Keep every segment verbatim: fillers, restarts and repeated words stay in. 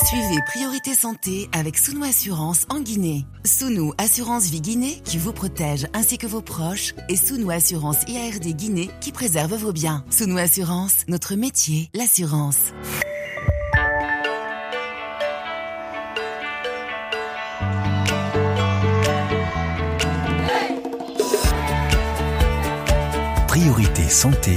Suivez Priorité Santé avec Sounou Assurance en Guinée. Sounou Assurance Vie Guinée qui vous protège ainsi que vos proches et Sounou Assurance I A R D Guinée qui préserve vos biens. Sounou Assurance, notre métier, l'assurance. Priorité Santé.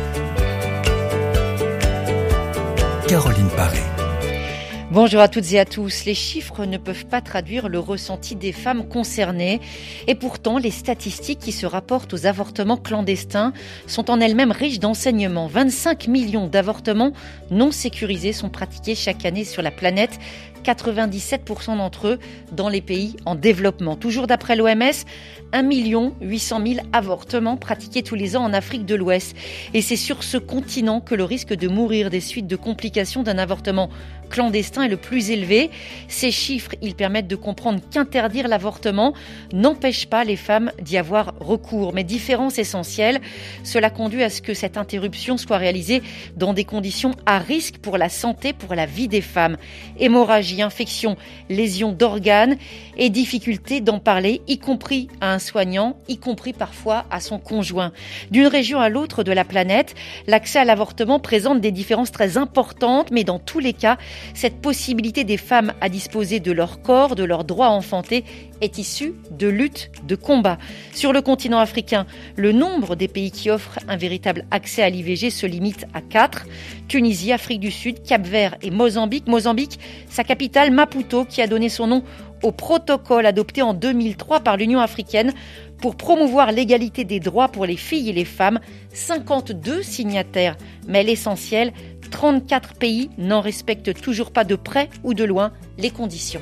Caroline Paré. Bonjour à toutes et à tous. Les chiffres ne peuvent pas traduire le ressenti des femmes concernées. Et pourtant, les statistiques qui se rapportent aux avortements clandestins sont en elles-mêmes riches d'enseignements. vingt-cinq millions d'avortements non sécurisés sont pratiqués chaque année sur la planète. quatre-vingt-dix-sept pour cent d'entre eux dans les pays en développement. Toujours d'après l'O M S, un million huit cent mille avortements pratiqués tous les ans en Afrique de l'Ouest. Et c'est sur ce continent que le risque de mourir des suites de complications d'un avortement clandestin est le plus élevé. Ces chiffres, ils permettent de comprendre qu'interdire l'avortement n'empêche pas les femmes d'y avoir recours. Mais différence essentielle, cela conduit à ce que cette interruption soit réalisée dans des conditions à risque pour la santé, pour la vie des femmes. Hémorragie, infection, lésions d'organes et difficulté d'en parler, y compris à un soignant, y compris parfois à son conjoint. D'une région à l'autre de la planète, l'accès à l'avortement présente des différences très importantes, mais dans tous les cas, cette possibilité des femmes à disposer de leur corps, de leur droit à enfanter, est issue de luttes, de combats. Sur le continent africain, le nombre des pays qui offrent un véritable accès à l'I V G se limite à quatre. Tunisie, Afrique du Sud, Cap-Vert et Mozambique. Mozambique, sa capitale Maputo, qui a donné son nom au protocole adopté en deux mille trois par l'Union africaine pour promouvoir l'égalité des droits pour les filles et les femmes. cinquante-deux signataires, mais l'essentiel, trente-quatre pays n'en respectent toujours pas de près ou de loin les conditions.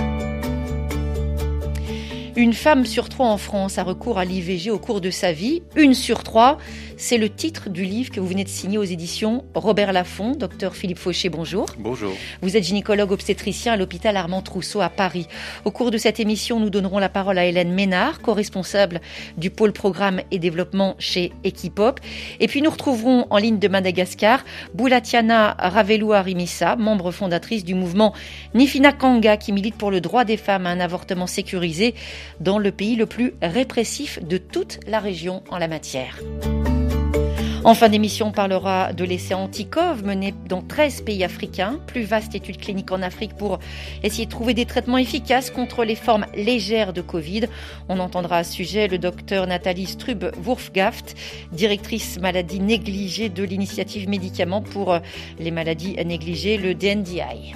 Une femme sur trois en France a recours à l'I V G au cours de sa vie. Une sur trois, c'est le titre du livre que vous venez de signer aux éditions Robert Laffont. Docteur Philippe Fauché, bonjour. Bonjour. Vous êtes gynécologue obstétricien à l'hôpital Armand Trousseau à Paris. Au cours de cette émission, nous donnerons la parole à Hélène Ménard, co-responsable du pôle programme et développement chez Equipop. Et puis nous retrouverons en ligne de Madagascar Boulatiana Ravelou-Arimissa, membre fondatrice du mouvement Nifina Kanga, qui milite pour le droit des femmes à un avortement sécurisé dans le pays le plus répressif de toute la région en la matière. En fin d'émission, on parlera de l'essai Antikov mené dans treize pays africains. Plus vaste étude clinique en Afrique pour essayer de trouver des traitements efficaces contre les formes légères de Covid. On entendra à ce sujet le docteur Nathalie Strub-Wurfgaft, directrice maladie négligée de l'initiative médicaments pour les maladies négligées, le D N D I.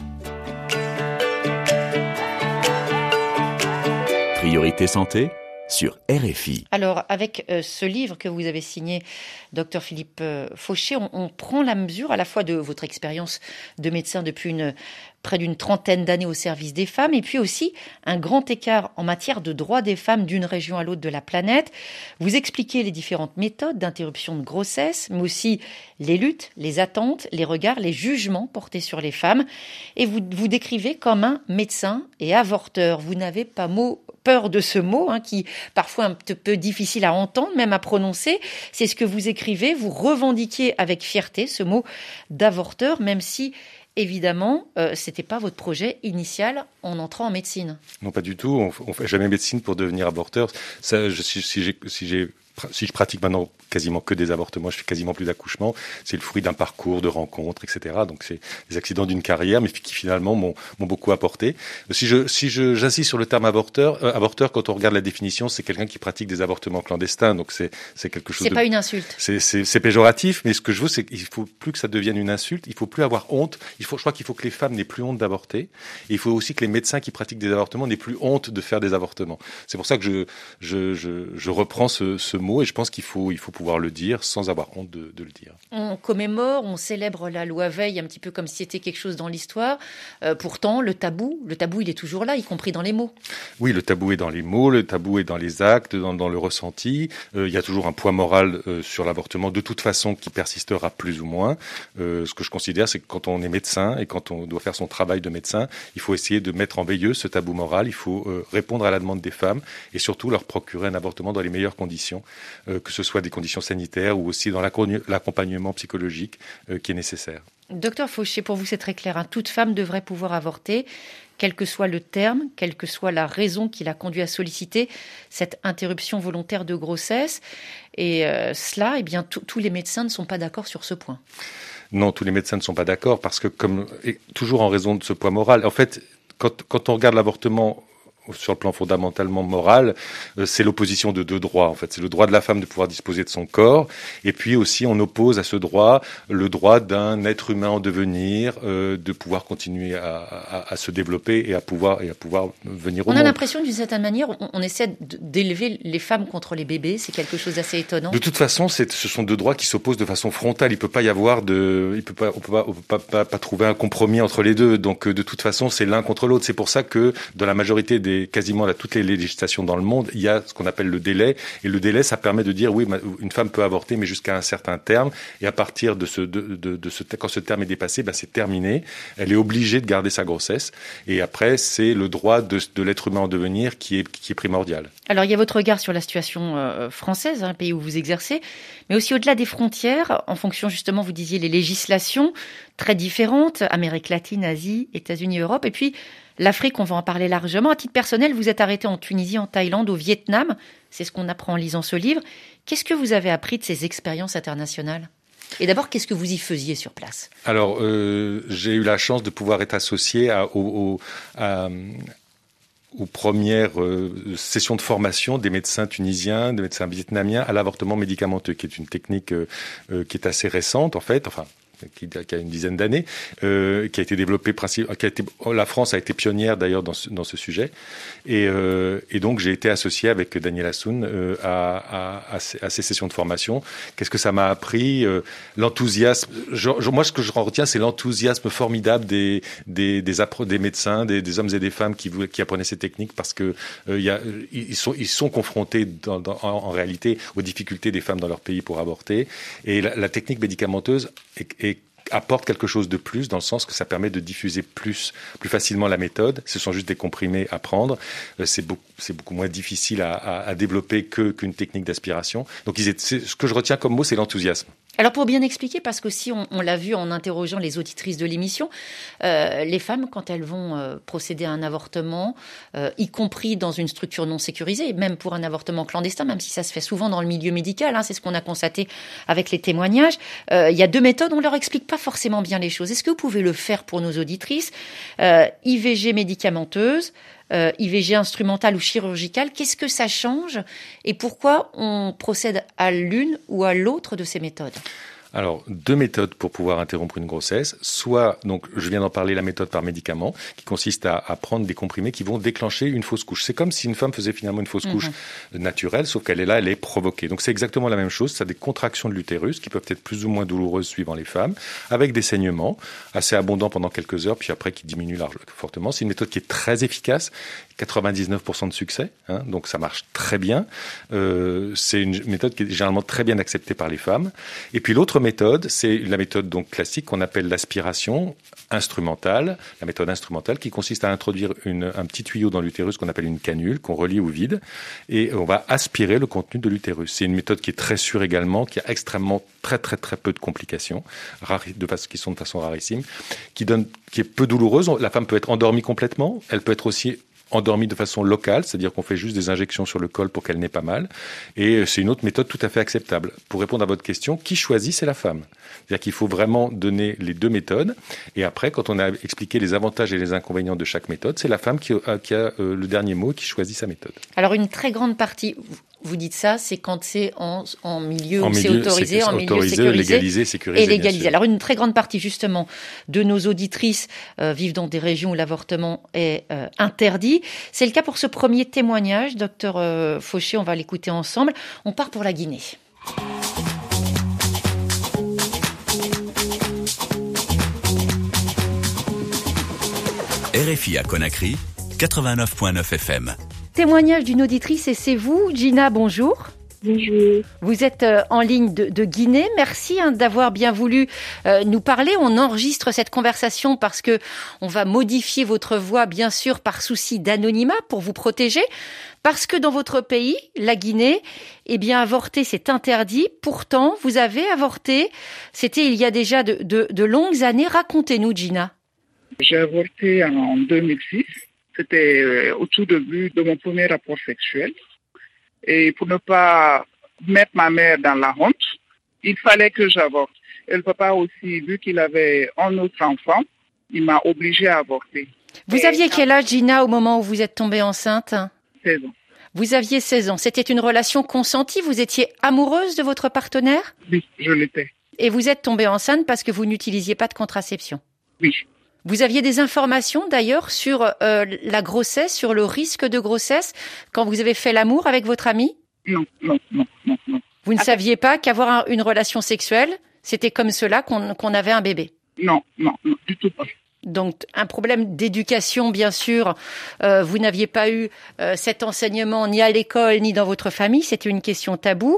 Priorité Santé sur R F I. Alors, avec euh, ce livre que vous avez signé, docteur Philippe euh, Fauché, on, on prend la mesure à la fois de votre expérience de médecin depuis une, près d'une trentaine d'années au service des femmes, et puis aussi un grand écart en matière de droits des femmes d'une région à l'autre de la planète. Vous expliquez les différentes méthodes d'interruption de grossesse, mais aussi les luttes, les attentes, les regards, les jugements portés sur les femmes. Et vous vous décrivez comme un médecin et avorteur. Vous n'avez pas mot peur de ce mot, hein, qui parfois un petit peu difficile à entendre, même à prononcer. C'est ce que vous écrivez. Vous revendiquez avec fierté ce mot d'avorteur, même si, évidemment, euh, c'était pas votre projet initial en entrant en médecine. Non, pas du tout. On, on fait jamais médecine pour devenir avorteur. Ça, je, si, si j'ai, si j'ai Si je pratique maintenant quasiment que des avortements, je fais quasiment plus d'accouchements, c'est le fruit d'un parcours de rencontres, et cetera. Donc c'est des accidents d'une carrière, mais qui finalement m'ont, m'ont beaucoup apporté. Si je, si je, j'insiste sur le terme avorteur, euh, avorteur, quand on regarde la définition, c'est quelqu'un qui pratique des avortements clandestins. Donc c'est, c'est quelque chose. C'est de, pas une insulte. C'est, c'est, c'est péjoratif, mais ce que je veux, c'est qu'il faut plus que ça devienne une insulte. Il faut plus avoir honte. Il faut, je crois qu'il faut que les femmes n'aient plus honte d'avorter. Et il faut aussi que les médecins qui pratiquent des avortements n'aient plus honte de faire des avortements. C'est pour ça que je, je, je, je reprends ce, ce mot et je pense qu'il faut, il faut pouvoir le dire sans avoir honte de, de le dire. On commémore, on célèbre la loi Veil un petit peu comme si c'était quelque chose dans l'histoire. Euh, pourtant, le tabou, le tabou, il est toujours là, y compris dans les mots. Oui, le tabou est dans les mots, le tabou est dans les actes, dans, dans le ressenti. Euh, il y a toujours un poids moral euh, sur l'avortement, de toute façon, qui persistera plus ou moins. Euh, ce que je considère, c'est que quand on est médecin et quand on doit faire son travail de médecin, il faut essayer de mettre en veilleuse ce tabou moral. Il faut euh, répondre à la demande des femmes et surtout leur procurer un avortement dans les meilleures conditions. euh, que ce soit des conditions sanitaires ou aussi dans l'accompagnement psychologique euh, qui est nécessaire. Docteur Fauché, pour vous c'est très clair, hein. Toute femme devrait pouvoir avorter, quel que soit le terme, quelle que soit la raison qui l'a conduit à solliciter cette interruption volontaire de grossesse. Et euh, cela, eh bien, tous les médecins ne sont pas d'accord sur ce point. Non, tous les médecins ne sont pas d'accord parce que, comme et toujours en raison de ce poids moral, en fait, quand, quand on regarde l'avortement sur le plan fondamentalement moral, euh, c'est l'opposition de deux droits. En fait, c'est le droit de la femme de pouvoir disposer de son corps, et puis aussi on oppose à ce droit le droit d'un être humain en devenir, euh, de pouvoir continuer à, à, à se développer et à pouvoir et à pouvoir venir au on monde. On a l'impression d'une certaine manière, on, on essaie d'élever les femmes contre les bébés. C'est quelque chose d'assez étonnant. De toute façon, c'est, ce sont deux droits qui s'opposent de façon frontale. Il peut pas y avoir de, il peut pas, on peut pas, on peut pas, pas, pas trouver un compromis entre les deux. Donc, de toute façon, c'est l'un contre l'autre. C'est pour ça que dans la majorité des quasiment là, toutes les législations dans le monde, il y a ce qu'on appelle le délai. Et le délai, ça permet de dire, oui, une femme peut avorter, mais jusqu'à un certain terme. Et à partir de ce, de, de, de ce, quand ce terme est dépassé, ben, c'est terminé. Elle est obligée de garder sa grossesse. Et après, c'est le droit de, de l'être humain en devenir qui est, qui est primordial. Alors, il y a votre regard sur la situation euh, française, hein, pays où vous exercez, mais aussi au-delà des frontières, en fonction justement, vous disiez, les législations très différentes, Amérique latine, Asie, États-Unis, Europe, et puis l'Afrique, on va en parler largement. À titre personnel, vous êtes arrêté en Tunisie, en Thaïlande, au Vietnam. C'est ce qu'on apprend en lisant ce livre. Qu'est-ce que vous avez appris de ces expériences internationales ? Et d'abord, qu'est-ce que vous y faisiez sur place ? Alors, euh, j'ai eu la chance de pouvoir être associé à, au, au, à, aux premières euh, sessions de formation des médecins tunisiens, des médecins vietnamiens à l'avortement médicamenteux, qui est une technique euh, euh, qui est assez récente, en fait. Enfin, qui, qui a une dizaine d'années, euh, qui a été développée, qui a été, la France a été pionnière d'ailleurs dans ce, dans ce sujet, et, euh, et donc j'ai été associé avec Daniel Assoun euh, à, à, à, ces, à ces sessions de formation. Qu'est-ce que ça m'a appris ? euh, L'enthousiasme. Je, je, moi, ce que je retiens, c'est l'enthousiasme formidable des des des, appro- des médecins, des, des hommes et des femmes qui qui apprenaient ces techniques, parce que euh, il y a ils sont ils sont confrontés dans, dans, en, en réalité aux difficultés des femmes dans leur pays pour avorter, et la, la technique médicamenteuse est, est apporte quelque chose de plus, dans le sens que ça permet de diffuser plus, plus facilement la méthode. Ce sont juste des comprimés à prendre. C'est beaucoup, c'est beaucoup moins difficile à, à, à développer que, qu'une technique d'aspiration. Donc, ils étaient, ce que je retiens comme mot, c'est l'enthousiasme. Alors, pour bien expliquer, parce que si on, on l'a vu en interrogeant les auditrices de l'émission, euh, les femmes, quand elles vont euh, procéder à un avortement, euh, y compris dans une structure non sécurisée, même pour un avortement clandestin, même si ça se fait souvent dans le milieu médical, hein, c'est ce qu'on a constaté avec les témoignages, euh, il y a deux méthodes, on leur explique pas forcément bien les choses. Est-ce que vous pouvez le faire pour nos auditrices ? euh, I V G médicamenteuse, euh, I V G instrumentale ou chirurgicale, qu'est-ce que ça change et pourquoi on procède à l'une ou à l'autre de ces méthodes ? Alors, deux méthodes pour pouvoir interrompre une grossesse. Soit, donc, je viens d'en parler, la méthode par médicament, qui consiste à, à prendre des comprimés qui vont déclencher une fausse couche. C'est comme si une femme faisait finalement une fausse mmh. couche naturelle, sauf qu'elle est là, elle est provoquée. Donc, c'est exactement la même chose. Ça a des contractions de l'utérus qui peuvent être plus ou moins douloureuses suivant les femmes, avec des saignements assez abondants pendant quelques heures, puis après qui diminuent large, fortement. C'est une méthode qui est très efficace, quatre-vingt-dix-neuf pour cent de succès, hein, donc ça marche très bien. Euh, c'est une méthode qui est généralement très bien acceptée par les femmes. Et puis l'autre méthode, c'est la méthode donc classique qu'on appelle l'aspiration instrumentale, la méthode instrumentale qui consiste à introduire une, un petit tuyau dans l'utérus qu'on appelle une canule, qu'on relie au vide, et on va aspirer le contenu de l'utérus. C'est une méthode qui est très sûre également, qui a extrêmement très très très peu de complications, rares, de façon, qui sont de façon rarissime, qui donne, qui est peu douloureuse. La femme peut être endormie complètement, elle peut être aussi endormie de façon locale, c'est-à-dire qu'on fait juste des injections sur le col pour qu'elle n'ait pas mal. Et c'est une autre méthode tout à fait acceptable. Pour répondre à votre question, qui choisit, c'est la femme. C'est-à-dire qu'il faut vraiment donner les deux méthodes. Et après, quand on a expliqué les avantages et les inconvénients de chaque méthode, c'est la femme qui a, qui a euh, le dernier mot, qui choisit sa méthode. Alors, une très grande partie... Vous dites ça, c'est quand c'est en, en milieu en où milieu, c'est autorisé, c'est en milieu autorisé, sécurisé, légalisé, sécurisé, et légalisé. Alors une très grande partie justement de nos auditrices euh, vivent dans des régions où l'avortement est euh, interdit. C'est le cas pour ce premier témoignage, docteur euh, Fauché, on va l'écouter ensemble. On part pour la Guinée. R F I à Conakry, quatre-vingt-neuf virgule neuf F M. Témoignage d'une auditrice et c'est vous, Gina, bonjour. Bonjour. Vous êtes euh, en ligne de, de Guinée. Merci hein, d'avoir bien voulu euh, nous parler. On enregistre cette conversation parce que on va modifier votre voix, bien sûr, par souci d'anonymat pour vous protéger. Parce que dans votre pays, la Guinée, eh bien, avorter, c'est interdit. Pourtant, vous avez avorté. C'était il y a déjà de, de, de longues années. Racontez-nous, Gina. J'ai avorté en deux mille six. C'était euh, au tout début de mon premier rapport sexuel. Et pour ne pas mettre ma mère dans la honte, il fallait que j'avorte. Et le papa aussi, vu qu'il avait un autre enfant, il m'a obligée à avorter. Vous Et aviez quel âge, Gina, au moment où vous êtes tombée enceinte ? seize ans. Vous aviez seize ans. C'était une relation consentie. Vous étiez amoureuse de votre partenaire ? Oui, je l'étais. Et vous êtes tombée enceinte parce que vous n'utilisiez pas de contraception ? Oui. Vous aviez des informations d'ailleurs sur euh, la grossesse, sur le risque de grossesse quand vous avez fait l'amour avec votre ami ? Non, non, non, non, non. Vous ne Attends. saviez pas qu'avoir un- une relation sexuelle, c'était comme cela qu'on, qu'on avait un bébé ? Non, non, non, du tout pas. Donc un problème d'éducation, bien sûr. Euh, vous n'aviez pas eu euh, cet enseignement ni à l'école ni dans votre famille. C'était une question taboue.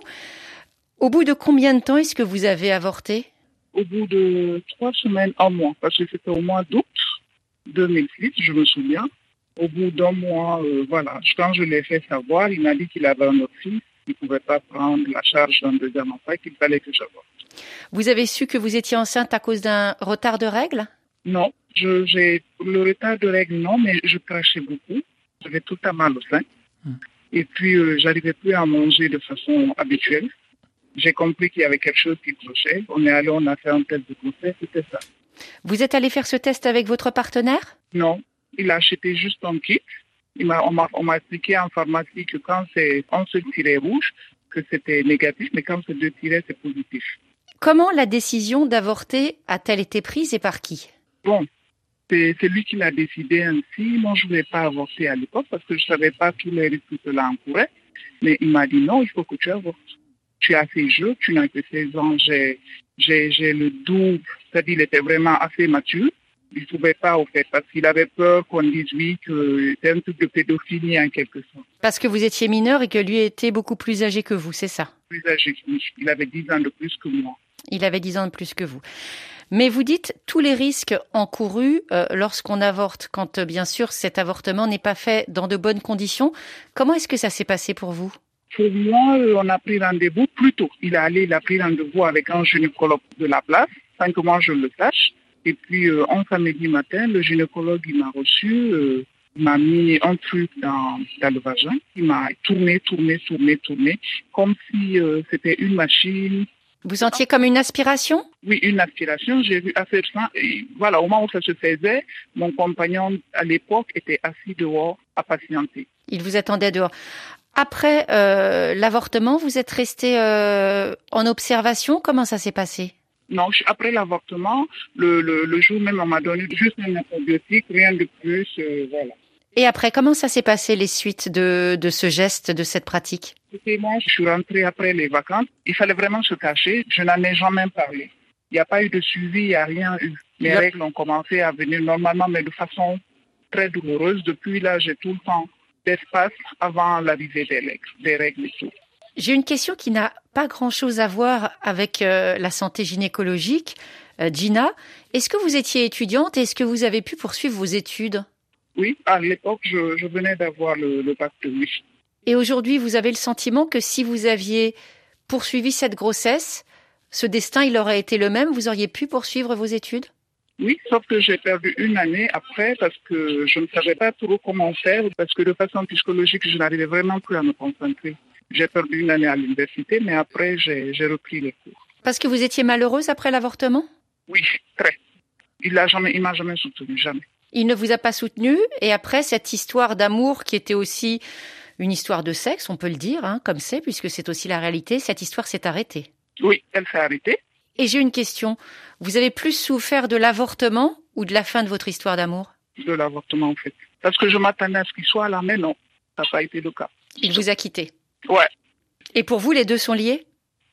Au bout de combien de temps est-ce que vous avez avorté ? Au bout de trois semaines, un mois, parce que c'était au mois d'août deux mille six, je me souviens. Au bout d'un mois, euh, voilà, quand je l'ai fait savoir, il m'a dit qu'il avait un autre fils, qu'il ne pouvait pas prendre la charge d'un deuxième enfant, qu'il fallait que j'avorte. Vous avez su que vous étiez enceinte à cause d'un retard de règles ? Non, je, j'ai le retard de règles, non, mais je crachais beaucoup. J'avais tout le temps mal au sein. Hmm. Et puis, euh, j'arrivais plus à manger de façon habituelle. J'ai compris qu'il y avait quelque chose qui clochait. On est allé, on a fait un test de grossesse, c'était ça. Vous êtes allé faire ce test avec votre partenaire ? Non, il a acheté juste un kit. Il m'a, on m'a, on m'a expliqué en pharmacie que quand c'est un seul tiret rouge, que c'était négatif, mais quand c'est deux tirets, c'est positif. Comment la décision d'avorter a-t-elle été prise et par qui ? Bon, c'est, c'est lui qui l'a décidé ainsi. Moi, je ne voulais pas avorter à l'époque parce que je ne savais pas tous les risques que cela encourait. Mais il m'a dit non, il faut que tu avortes. Tu es assez jeune, tu n'as que seize ans, j'ai, j'ai, j'ai le double, c'est-à-dire il était vraiment assez mature. Il ne pouvait pas, au fait, parce qu'il avait peur qu'on dise oui, que c'est un truc de pédophilie en quelque sorte. Parce que vous étiez mineur et que lui était beaucoup plus âgé que vous, c'est ça ? Plus âgé, il avait dix ans de plus que moi. Il avait dix ans de plus que vous. Mais vous dites tous les risques encourus euh, lorsqu'on avorte, quand euh, bien sûr cet avortement n'est pas fait dans de bonnes conditions. Comment est-ce que ça s'est passé pour vous ? Pour moi, on a pris rendez-vous plus tôt. Il est allé, il a pris rendez-vous avec un gynécologue de la place, sans que moi je le sache. Et puis, euh, un samedi matin, le gynécologue, il m'a reçu, euh, il m'a mis un truc dans, dans le vagin. Il m'a tourné, tourné, tourné, tourné, comme si euh, c'était une machine. Vous sentiez comme une aspiration ? Oui, une aspiration. J'ai vu assez de sang. Et voilà, au moment où ça se faisait, mon compagnon, à l'époque, était assis dehors à patienter. Il vous attendait dehors. Après euh, l'avortement, vous êtes resté euh, en observation ? Comment ça s'est passé ? Non, après l'avortement, le, le, le jour même, on m'a donné juste un antibiotique, rien de plus, euh, voilà. Et après, comment ça s'est passé les suites de, de ce geste, de cette pratique ? Écoutez, moi, je suis rentrée après les vacances. Il fallait vraiment se cacher. Je n'en ai jamais parlé. Il n'y a pas eu de suivi, il n'y a rien eu. Les Yep. règles ont commencé à venir normalement, mais de façon très douloureuse. Depuis là, j'ai tout le temps d'espace avant l'arrivée des règles, des règles et tout. J'ai une question qui n'a pas grand-chose à voir avec euh, la santé gynécologique. Euh, Gina, est-ce que vous étiez étudiante et est-ce que vous avez pu poursuivre vos études ? Oui, à l'époque, je, je venais d'avoir le, le bac de oui. Et aujourd'hui, vous avez le sentiment que si vous aviez poursuivi cette grossesse, ce destin, il aurait été le même, vous auriez pu poursuivre vos études ? Oui, sauf que j'ai perdu une année après parce que je ne savais pas trop comment faire, parce que de façon psychologique, je n'arrivais vraiment plus à me concentrer. J'ai perdu une année à l'université, mais après, j'ai, j'ai repris les cours. Parce que vous étiez malheureuse après l'avortement ? Oui, très. Il ne jamais, il m'a jamais soutenu, jamais. Il ne vous a pas soutenu et après cette histoire d'amour qui était aussi une histoire de sexe, on peut le dire, hein, comme c'est, puisque c'est aussi la réalité, cette histoire s'est arrêtée. Oui, elle s'est arrêtée. Et j'ai une question. Vous avez plus souffert de l'avortement ou de la fin de votre histoire d'amour ? De l'avortement, en fait. Parce que je m'attendais à ce qu'il soit là, mais non, ça n'a pas été le cas. Il vous a quitté. Ouais. Et pour vous, les deux sont liés ?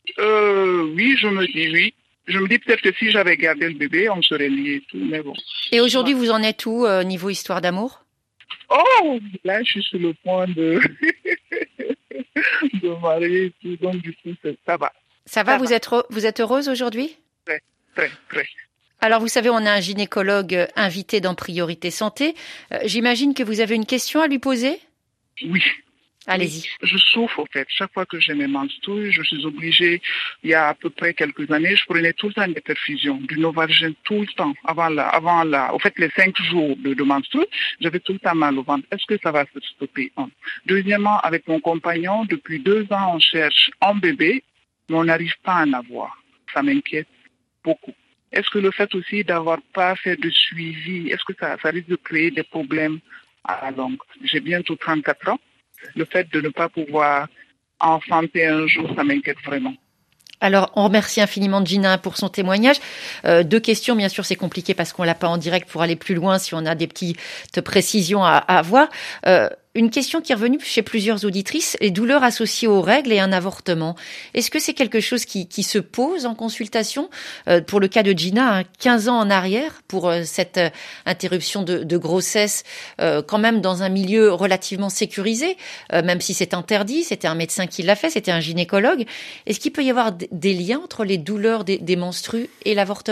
Euh, oui, je me dis oui. Je me dis peut-être que si j'avais gardé le bébé, on serait liés et tout, mais bon. Et aujourd'hui, vous en êtes où euh, niveau histoire d'amour ? Oh, là, je suis sur le point de... de marier et tout. Donc, du coup, ça va. Ça va, Ça vous, va. Êtes, vous êtes heureuse aujourd'hui ? Très, très, très. Alors, vous savez, on a un gynécologue invité dans Priorité Santé. Euh, j'imagine que vous avez une question à lui poser ? Oui. Allez-y. Je souffre, en fait. Chaque fois que j'ai mes menstrues, je suis obligée, il y a à peu près quelques années, je prenais tout le temps des perfusions, du Novalgin tout le temps, avant la, avant la, au fait, les cinq jours de, de menstrues, j'avais tout le temps mal au ventre. Est-ce que ça va se stopper? Un. Deuxièmement, avec mon compagnon, depuis deux ans, on cherche un bébé, mais on n'arrive pas à en avoir. Ça m'inquiète beaucoup. Est-ce que le fait aussi d'avoir pas fait de suivi, est-ce que ça, ça risque de créer des problèmes à la longue? J'ai bientôt trente-quatre ans. Le fait de ne pas pouvoir enfanter un jour, ça m'inquiète vraiment. Alors, on remercie infiniment Gina pour son témoignage. Euh, deux questions, bien sûr, c'est compliqué parce qu'on l'a pas en direct pour aller plus loin si on a des petites précisions à, à avoir. Euh, Une question qui est revenue chez plusieurs auditrices, les douleurs associées aux règles et un avortement. Est-ce que c'est quelque chose qui, qui se pose en consultation euh, pour le cas de Gina, hein, quinze ans en arrière, pour euh, cette euh, interruption de, de grossesse, euh, quand même dans un milieu relativement sécurisé, euh, même si c'est interdit, c'était un médecin qui l'a fait, c'était un gynécologue. Est-ce qu'il peut y avoir d- des liens entre les douleurs des, des menstrues et l'avortement ?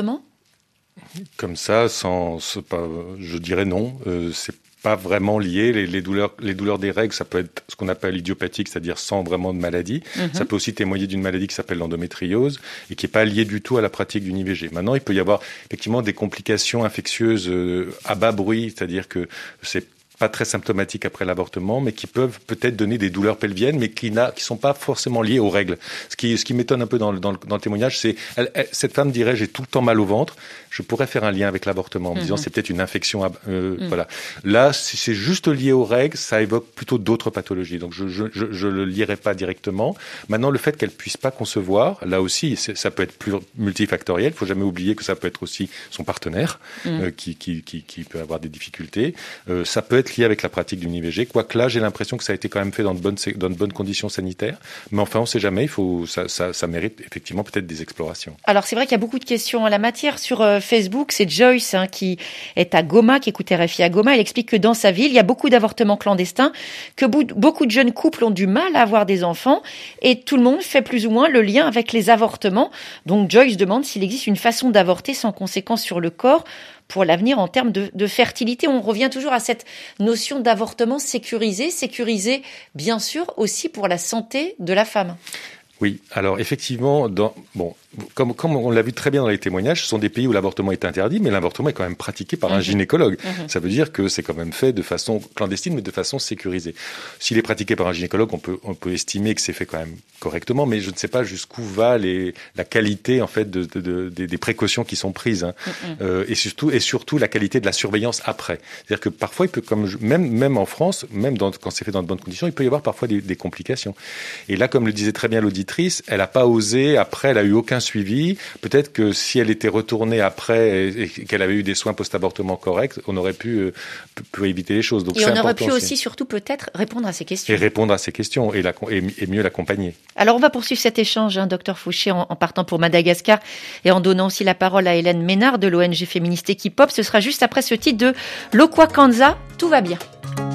Comme ça, sans, c'est pas, je dirais non. Euh, c'est pas vraiment lié. Les, les douleurs, les douleurs des règles, ça peut être ce qu'on appelle idiopathique, c'est-à-dire sans vraiment de maladie. Mm-hmm. Ça peut aussi témoigner d'une maladie qui s'appelle l'endométriose et qui est pas liée du tout à la pratique d'une I V G. Maintenant, il peut y avoir effectivement des complications infectieuses euh, à bas bruit, c'est-à-dire que c'est pas très symptomatiques après l'avortement, mais qui peuvent peut-être donner des douleurs pelviennes, mais qui n'a, qui sont pas forcément liées aux règles. Ce qui, ce qui m'étonne un peu dans le, dans le, dans le témoignage, c'est, elle, elle, cette femme dirait, j'ai tout le temps mal au ventre. Je pourrais faire un lien avec l'avortement en me mmh. disant, c'est peut-être une infection, euh, mmh. voilà. Là, si c'est juste lié aux règles, ça évoque plutôt d'autres pathologies. Donc, je, je, je, je le lirai pas directement. Maintenant, le fait qu'elle puisse pas concevoir, là aussi, c'est, ça peut être plus multifactoriel. Il faut jamais oublier que ça peut être aussi son partenaire, mmh. euh, qui, qui, qui, qui peut avoir des difficultés. Euh, ça peut être lié avec la pratique d'une I V G, quoique là j'ai l'impression que ça a été quand même fait dans de bonnes, dans de bonnes conditions sanitaires, mais enfin on ne sait jamais, il faut, ça, ça, ça mérite effectivement peut-être des explorations. Alors c'est vrai qu'il y a beaucoup de questions en la matière sur euh, Facebook, c'est Joyce hein, qui est à Goma, qui écoute R F I à Goma, elle explique que dans sa ville il y a beaucoup d'avortements clandestins, que beaucoup de jeunes couples ont du mal à avoir des enfants et tout le monde fait plus ou moins le lien avec les avortements. Donc Joyce demande s'il existe une façon d'avorter sans conséquence sur le corps pour l'avenir en termes de, de fertilité. On revient toujours à cette notion d'avortement sécurisé, sécurisé bien sûr aussi pour la santé de la femme. Oui, alors effectivement, dans, bon, comme, comme on l'a vu très bien dans les témoignages, ce sont des pays où l'avortement est interdit, mais l'avortement est quand même pratiqué par mmh. un gynécologue. Mmh. Ça veut dire que c'est quand même fait de façon clandestine, mais de façon sécurisée. S'il est pratiqué par un gynécologue, on peut, on peut estimer que c'est fait quand même correctement, mais je ne sais pas jusqu'où va les, la qualité en fait de, de, de, de des précautions qui sont prises, hein. Mmh. euh, et surtout et surtout la qualité de la surveillance après. C'est-à-dire que parfois, il peut, comme même même en France, même dans, quand c'est fait dans de bonnes conditions, il peut y avoir parfois des, des complications. Et là, comme le disait très bien l'auditrice, elle n'a pas osé. Après, elle a eu aucun suivi. Peut-être que si elle était retournée après et qu'elle avait eu des soins post-avortement corrects, on aurait pu, euh, pu éviter les choses. Donc, et c'est on aurait pu aussi, aussi, surtout peut-être, répondre à ces questions. Et répondre à ces questions et, la, et, et mieux l'accompagner. Alors, on va poursuivre cet échange, hein, docteur Fouché, en, en partant pour Madagascar et en donnant aussi la parole à Hélène Ménard de l'O N G féministe Equipop. Ce sera juste après ce titre de Lokwa Kanza, Tout va bien.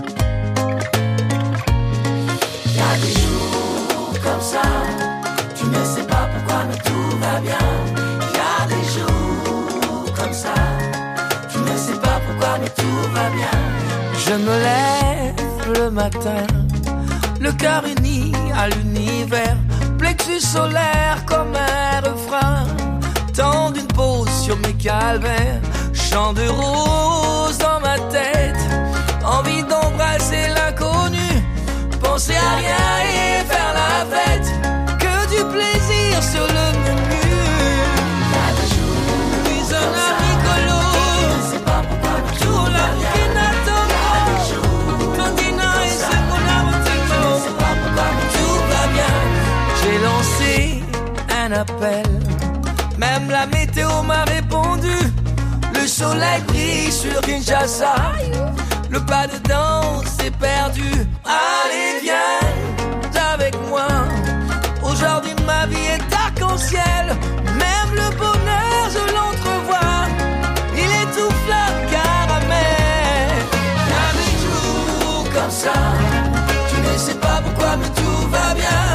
Il y a des jours comme ça. Tu ne sais pas pourquoi, mais tout va bien. Il y a des jours comme ça. Tu ne sais pas pourquoi, mais tout va bien. Je me lève le matin, le cœur uni à l'univers, plexus solaire comme un refrain. Tant d'une pause sur mes calvaires, chant de rose dans ma tête, envie d'embrasser l'inconnu, penser à rien et faire la fête. Du plaisir sur le menu. Il y a des jours, puis un amicolo. Je ne sais pas pourquoi, mais tout la qui n'attend pas. Il y a des jours, Mandina et c'est mon aventure. Je ne sais pas pourquoi, mais tout va bien. J'ai lancé un appel, même la météo m'a répondu. Le soleil brille sur Kinshasa, le pas de danse est perdu. Allez, viens avec moi. Aujourd'hui ma vie est arc-en-ciel, même le bonheur je l'entrevois, il étouffe le caramel. Il y a des jours comme ça, tu ne sais pas pourquoi mais tout va bien.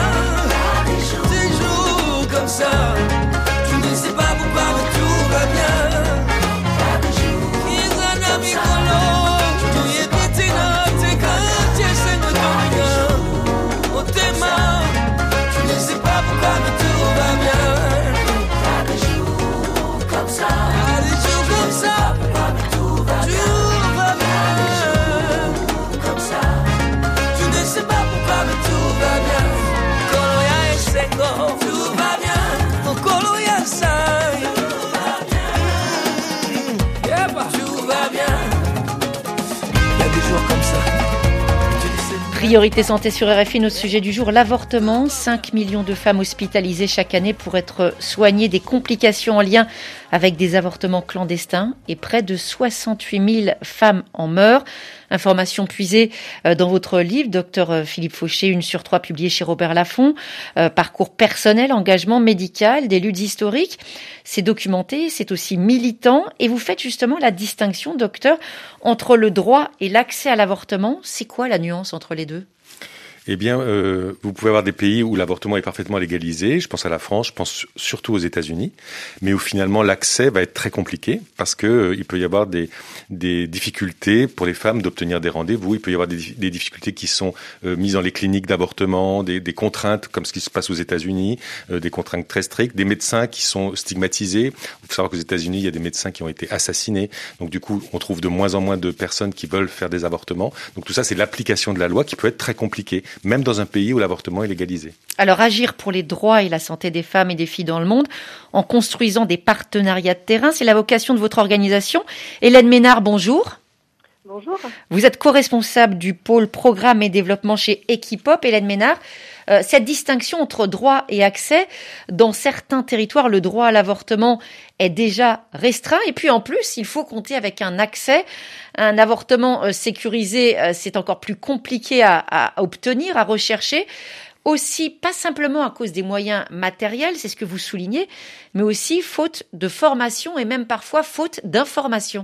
Priorité santé sur R F I, notre sujet du jour, l'avortement. cinq millions de femmes hospitalisées chaque année pour être soignées des complications en lien avec des avortements clandestins et près de soixante-huit mille femmes en meurent. Information puisée dans votre livre, docteur Philippe Fauché, une sur trois publiée chez Robert Laffont. Euh, parcours personnel, engagement médical, des luttes historiques. C'est documenté, c'est aussi militant. Et vous faites justement la distinction, docteur, entre le droit et l'accès à l'avortement. C'est quoi la nuance entre les deux ? Eh bien, euh, vous pouvez avoir des pays où l'avortement est parfaitement légalisé. Je pense à la France, je pense surtout aux États-Unis, mais où finalement l'accès va être très compliqué parce que euh, il peut y avoir des, des difficultés pour les femmes d'obtenir des rendez-vous. Il peut y avoir des, des difficultés qui sont euh, mises dans les cliniques d'avortement, des, des contraintes comme ce qui se passe aux États-Unis, euh, des contraintes très strictes, des médecins qui sont stigmatisés. Il faut savoir qu'aux États-Unis, il y a des médecins qui ont été assassinés. Donc du coup, on trouve de moins en moins de personnes qui veulent faire des avortements. Donc tout ça, c'est l'application de la loi qui peut être très compliquée, même dans un pays où l'avortement est légalisé. Alors, agir pour les droits et la santé des femmes et des filles dans le monde en construisant des partenariats de terrain, c'est la vocation de votre organisation. Hélène Ménard, bonjour. Bonjour. Vous êtes co-responsable du pôle programme et développement chez Equipop. Hélène Ménard, euh, cette distinction entre droit et accès, dans certains territoires, le droit à l'avortement est déjà restreint. Et puis en plus, il faut compter avec un accès. Un avortement euh, sécurisé, euh, c'est encore plus compliqué à, à obtenir, à rechercher. Aussi, pas simplement à cause des moyens matériels, c'est ce que vous soulignez, mais aussi faute de formation et même parfois faute d'information.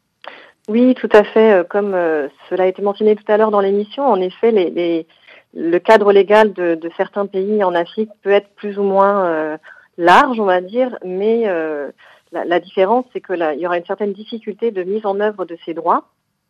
Oui, tout à fait. Comme euh, cela a été mentionné tout à l'heure dans l'émission, en effet, les, les, le cadre légal de, de certains pays en Afrique peut être plus ou moins euh, large, on va dire, mais euh, la, la différence, c'est que là, il y aura une certaine difficulté de mise en œuvre de ces droits.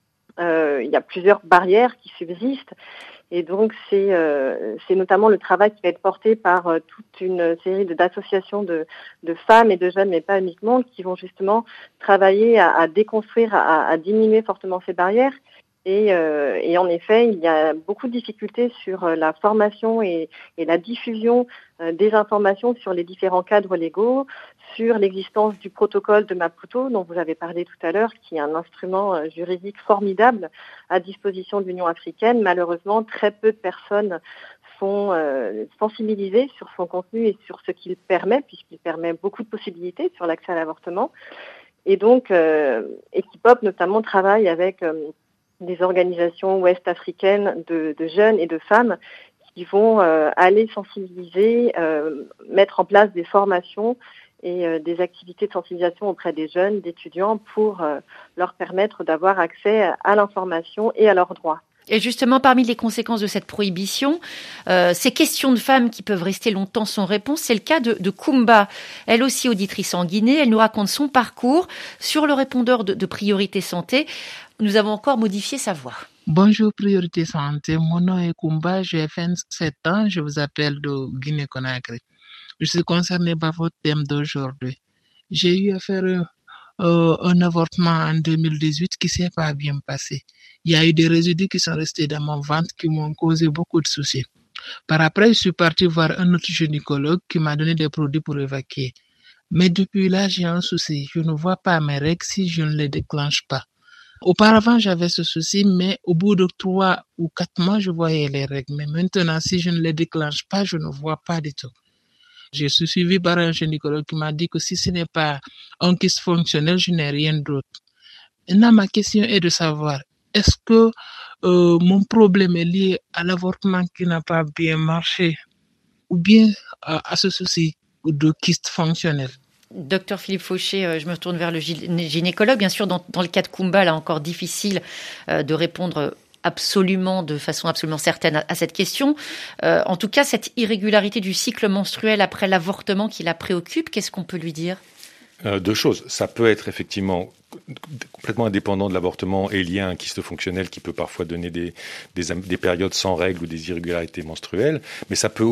Euh, il y a plusieurs barrières qui subsistent. Et donc, c'est, euh, c'est notamment le travail qui va être porté par euh, toute une série de, d'associations de, de femmes et de jeunes, mais pas uniquement, qui vont justement travailler à, à déconstruire, à, à diminuer fortement ces barrières. Et, euh, et en effet, il y a beaucoup de difficultés sur euh, la formation et, et la diffusion euh, des informations sur les différents cadres légaux, sur l'existence du protocole de Maputo, dont vous avez parlé tout à l'heure, qui est un instrument euh, juridique formidable à disposition de l'Union africaine. Malheureusement, très peu de personnes sont euh, sensibilisées sur son contenu et sur ce qu'il permet, puisqu'il permet beaucoup de possibilités sur l'accès à l'avortement. Et donc, euh, Equipop notamment travaille avec euh, des organisations ouest-africaines de, de jeunes et de femmes qui vont euh, aller sensibiliser, euh, mettre en place des formations et euh, des activités de sensibilisation auprès des jeunes, d'étudiants, pour euh, leur permettre d'avoir accès à l'information et à leurs droits. Et justement, parmi les conséquences de cette prohibition, euh, ces questions de femmes qui peuvent rester longtemps sans réponse, c'est le cas de, de Kumba. Elle aussi auditrice en Guinée, elle nous raconte son parcours sur le répondeur de, de Priorité Santé. Nous avons encore modifié sa voix. Bonjour Priorité Santé, mon nom est Kumba, j'ai vingt-sept ans, je vous appelle de Guinée-Conakry. Je suis concernée par votre thème d'aujourd'hui. J'ai eu à faire euh, un avortement en deux mille dix-huit qui s'est pas bien passé. Il y a eu des résidus qui sont restés dans mon ventre qui m'ont causé beaucoup de soucis. Par après, je suis partie voir un autre gynécologue qui m'a donné des produits pour évacuer. Mais depuis là, j'ai un souci. Je ne vois pas mes règles si je ne les déclenche pas. Auparavant, j'avais ce souci, mais au bout de trois ou quatre mois, je voyais les règles. Mais maintenant, si je ne les déclenche pas, je ne vois pas du tout. Je suis suivie par un gynécologue qui m'a dit que si ce n'est pas un kyste fonctionnel, je n'ai rien d'autre. Maintenant, ma question est de savoir, est-ce que euh, mon problème est lié à l'avortement qui n'a pas bien marché ou bien à, à ce souci de kyste fonctionnel? Docteur Philippe Fauché, je me tourne vers le gynécologue. Bien sûr, dans, dans le cas de Kumba, là encore difficile euh, de répondre absolument, de façon absolument certaine à, à cette question. Euh, en tout cas, cette irrégularité du cycle menstruel après l'avortement qui la préoccupe, qu'est-ce qu'on peut lui dire ? Euh, deux choses. Ça peut être effectivement complètement indépendant de l'avortement et lié à un kyste fonctionnel qui peut parfois donner des, des, des périodes sans règles ou des irrégularités menstruelles, mais ça peut aussi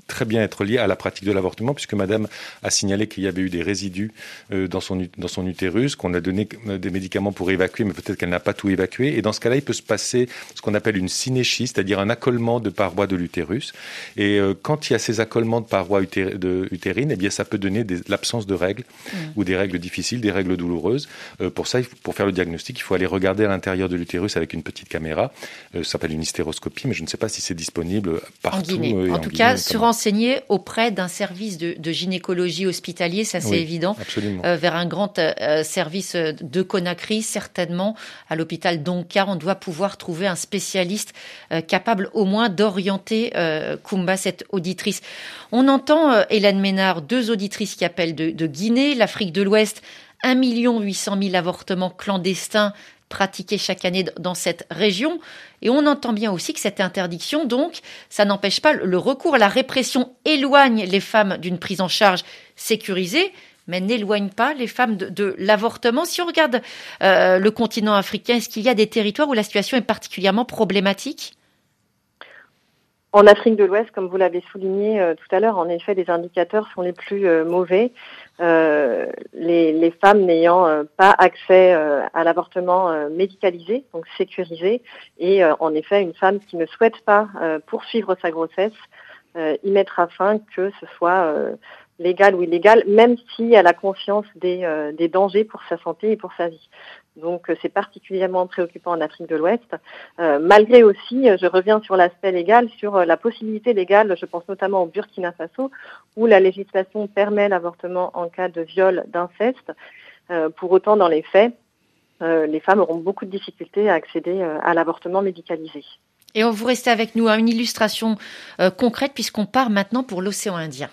très bien être lié à la pratique de l'avortement, puisque madame a signalé qu'il y avait eu des résidus euh, dans son, dans son utérus, qu'on a donné des médicaments pour évacuer, mais peut-être qu'elle n'a pas tout évacué. Et dans ce cas-là, il peut se passer ce qu'on appelle une synéchie, c'est-à-dire un accolement de parois de l'utérus. Et euh, quand il y a ces accolements de parois utér- de, utérines, eh bien, ça peut donner des, l'absence de règles mmh. ou des règles difficiles, des règles douloureuses. Euh, pour ça, pour faire le diagnostic, il faut aller regarder à l'intérieur de l'utérus avec une petite caméra. Euh, ça s'appelle une hystéroscopie, mais je ne sais pas si c'est disponible partout. En Guinée. Euh, en, en tout Guinée, cas, notamment. se renseigner auprès d'un service de, de gynécologie hospitalier, ça c'est oui, évident, euh, vers un grand euh, service de Conakry, certainement à l'hôpital Donka, on doit pouvoir trouver un spécialiste euh, capable au moins d'orienter euh, Kumba, cette auditrice. On entend, euh, Hélène Ménard, deux auditrices qui appellent de, de Guinée, l'Afrique de l'Ouest, un million huit cent mille avortements clandestins pratiqués chaque année dans cette région. Et on entend bien aussi que cette interdiction, donc, ça n'empêche pas le recours. La répression éloigne les femmes d'une prise en charge sécurisée, mais n'éloigne pas les femmes de, de l'avortement. Si on regarde euh, le continent africain, est-ce qu'il y a des territoires où la situation est particulièrement problématique ? En Afrique de l'Ouest, comme vous l'avez souligné euh, tout à l'heure, en effet, les indicateurs sont les plus euh, mauvais. Euh, les, les femmes n'ayant euh, pas accès euh, à l'avortement euh, médicalisé, donc sécurisé, et euh, en effet, une femme qui ne souhaite pas euh, poursuivre sa grossesse, euh, y mettra fin, que ce soit euh, légal ou illégal, même si elle a conscience des, euh, des dangers pour sa santé et pour sa vie. Donc euh, c'est particulièrement préoccupant en Afrique de l'Ouest, euh, malgré aussi, je reviens sur l'aspect légal, sur euh, la possibilité légale, je pense notamment au Burkina Faso, où la législation permet l'avortement en cas de viol, d'inceste. Euh, pour autant, dans les faits, euh, les femmes auront beaucoup de difficultés à accéder euh, à l'avortement médicalisé. Et on vous restez avec nous à une illustration euh, concrète, puisqu'on part maintenant pour l'océan Indien.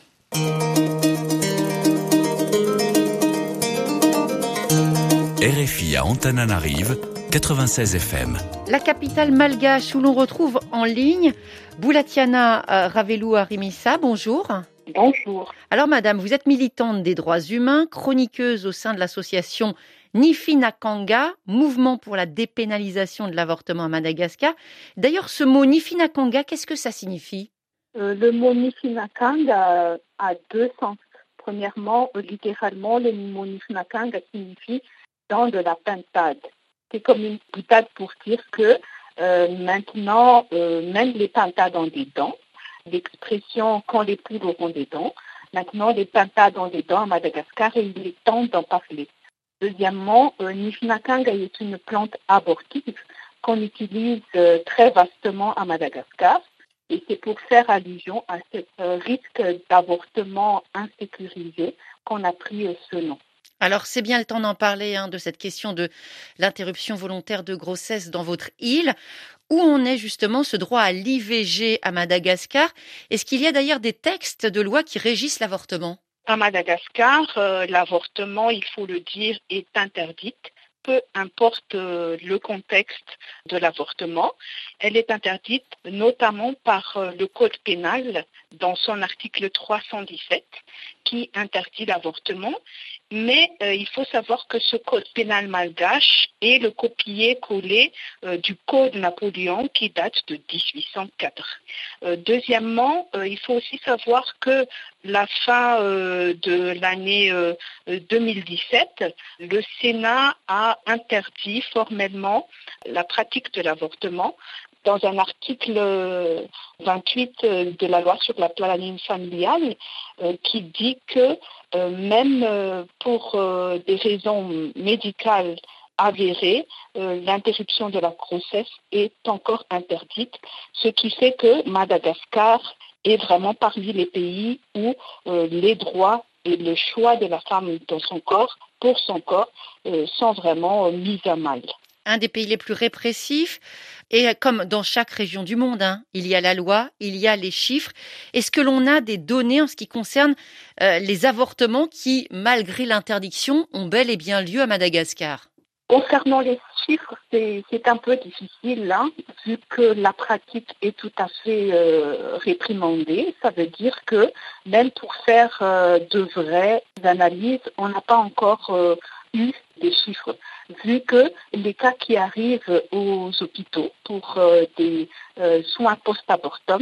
R F I à Antananarive, quatre-vingt-seize F M. La capitale malgache où l'on retrouve en ligne Boulatiana Ravelu Arimissa, bonjour. Bonjour. Alors madame, vous êtes militante des droits humains, chroniqueuse au sein de l'association Nifinakanga, mouvement pour la dépénalisation de l'avortement à Madagascar. D'ailleurs, ce mot Nifinakanga, qu'est-ce que ça signifie ? euh, Le mot Nifinakanga a deux sens. Premièrement, euh, littéralement, le mot Nifinakanga signifie dans de la pintade. C'est comme une boutade pour dire que euh, maintenant, euh, même les pintades ont des dents. L'expression « quand les poules auront des dents », maintenant les pintades ont des dents à Madagascar et il est temps d'en parler. Deuxièmement, euh, Nifinakanga est une plante abortive qu'on utilise euh, très vastement à Madagascar et c'est pour faire allusion à ce euh, risque d'avortement insécurisé qu'on a pris euh, ce nom. Alors, c'est bien le temps d'en parler, hein, de cette question de l'interruption volontaire de grossesse dans votre île. Où en est justement ce droit à l'I V G à Madagascar ? Est-ce qu'il y a d'ailleurs des textes de loi qui régissent l'avortement ? À Madagascar, euh, l'avortement, il faut le dire, est interdite. Peu importe euh, le contexte de l'avortement, elle est interdite notamment par euh, le Code pénal dans son article trois cent dix-sept qui interdit l'avortement. Mais euh, il faut savoir que ce code pénal malgache est le copier-coller euh, du code Napoléon qui date de dix-huit cent quatre. Euh, deuxièmement, euh, il faut aussi savoir que la fin euh, de l'année euh, deux mille dix-sept, le Sénat a interdit formellement la pratique de l'avortement dans un article vingt-huit de la loi sur la planning familiale euh, qui dit que euh, même euh, pour euh, des raisons médicales avérées, euh, l'interruption de la grossesse est encore interdite, ce qui fait que Madagascar est vraiment parmi les pays où euh, les droits et le choix de la femme dans son corps, pour son corps, euh, sont vraiment euh, mis à mal. Un des pays les plus répressifs, et comme dans chaque région du monde, hein, il y a la loi, il y a les chiffres. Est-ce que l'on a des données en ce qui concerne euh, les avortements qui, malgré l'interdiction, ont bel et bien lieu à Madagascar ? Concernant les chiffres, c'est, c'est un peu difficile, hein, vu que la pratique est tout à fait euh, réprimandée. Ça veut dire que même pour faire euh, de vraies analyses, on n'a pas encore euh, eu des chiffres, vu que les cas qui arrivent aux hôpitaux pour euh, des euh, soins post-abortum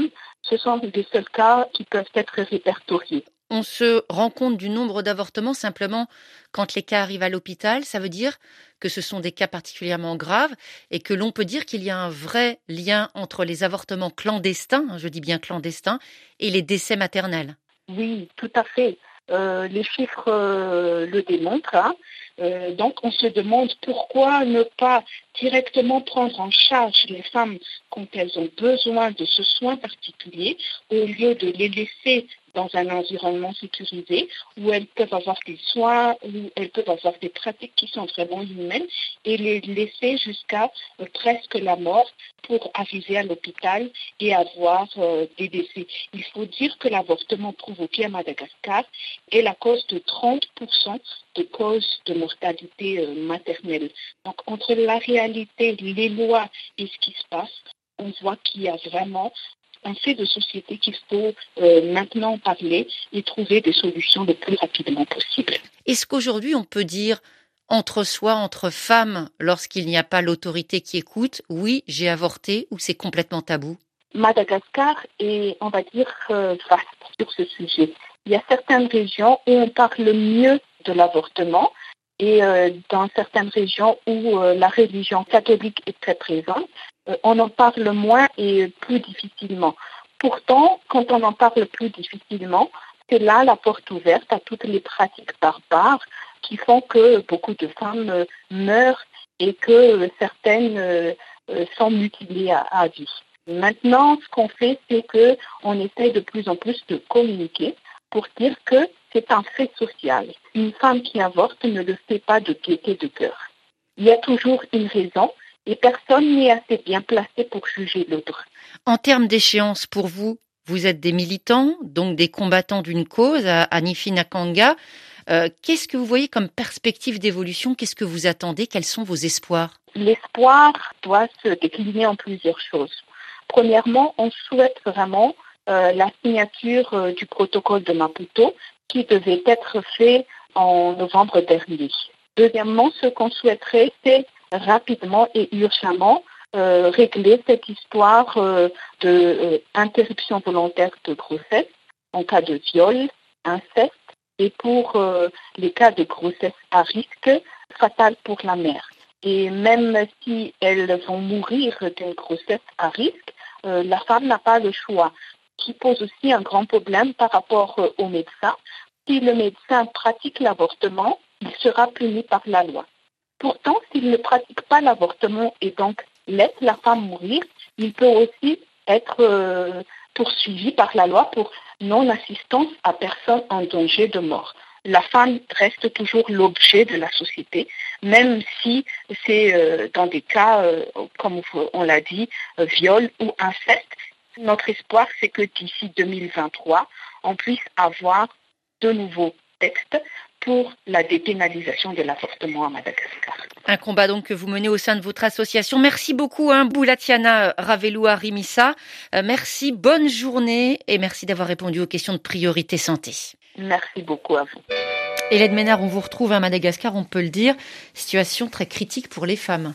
Ce sont les seuls cas qui peuvent être répertoriés. On se rend compte du nombre d'avortements simplement quand les cas arrivent à l'hôpital. Ça veut dire que ce sont des cas particulièrement graves et que l'on peut dire qu'il y a un vrai lien entre les avortements clandestins, je dis bien clandestins, et les décès maternels. Oui, tout à fait. Euh, les chiffres euh, le démontrent. Hein. Euh, donc, on se demande pourquoi ne pas directement prendre en charge les femmes quand elles ont besoin de ce soin particulier, au lieu de les laisser dans un environnement sécurisé où elles peuvent avoir des soins, où elles peuvent avoir des pratiques qui sont vraiment inhumaines et les laisser jusqu'à euh, presque la mort pour arriver à l'hôpital et avoir euh, des décès. Il faut dire que l'avortement provoqué à Madagascar est la cause de trente pour cent de causes de mortalité euh, maternelle. Donc entre la réalité, les lois et ce qui se passe, on voit qu'il y a vraiment un fait de société qu'il faut euh, maintenant parler et trouver des solutions le plus rapidement possible. Est-ce qu'aujourd'hui on peut dire entre soi, entre femmes, lorsqu'il n'y a pas l'autorité qui écoute, oui, j'ai avorté, ou c'est complètement tabou? Madagascar est, on va dire, euh, vaste sur ce sujet. Il y a certaines régions où on parle mieux de l'avortement et euh, dans certaines régions où euh, la religion catholique est très présente, euh, on en parle moins et plus difficilement. Pourtant, quand on en parle plus difficilement, c'est là la porte ouverte à toutes les pratiques barbares qui font que beaucoup de femmes euh, meurent et que euh, certaines euh, euh, sont mutilées à, à vie. Maintenant, ce qu'on fait, c'est que on essaye de plus en plus de communiquer pour dire que c'est un fait social. Une femme qui avorte ne le fait pas de gaieté de cœur. Il y a toujours une raison et personne n'est assez bien placé pour juger l'autre. En termes d'échéance, pour vous, vous êtes des militants, donc des combattants d'une cause à, à Nifinakanga. Euh, qu'est-ce que vous voyez comme perspective d'évolution? Qu'est-ce que vous attendez? Quels sont vos espoirs? L'espoir doit se décliner en plusieurs choses. Premièrement, on souhaite vraiment euh, la signature euh, du protocole de Maputo qui devait être fait en novembre dernier. Deuxièmement, ce qu'on souhaiterait, c'est rapidement et urgemment euh, régler cette histoire euh, d'interruption euh, volontaire de grossesse en cas de viol, inceste et pour euh, les cas de grossesse à risque fatal pour la mère. Et même si elles vont mourir d'une grossesse à risque, euh, la femme n'a pas le choix, qui pose aussi un grand problème par rapport euh, au médecin. Si le médecin pratique l'avortement, il sera puni par la loi. Pourtant, s'il ne pratique pas l'avortement et donc laisse la femme mourir, il peut aussi être euh, poursuivi par la loi pour non-assistance à personne en danger de mort. La femme reste toujours l'objet de la société, même si c'est euh, dans des cas, euh, comme on l'a dit, euh, viol ou inceste. Notre espoir, c'est que d'ici deux mille vingt-trois, on puisse avoir de nouveaux textes pour la dépénalisation de l'avortement à Madagascar. Un combat donc que vous menez au sein de votre association. Merci beaucoup, hein, Boulatiana Raveloua-Rimissa. Euh, merci, bonne journée et merci d'avoir répondu aux questions de priorité santé. Merci beaucoup à vous. Hélène Ménard, on vous retrouve à Madagascar, on peut le dire. Situation très critique pour les femmes.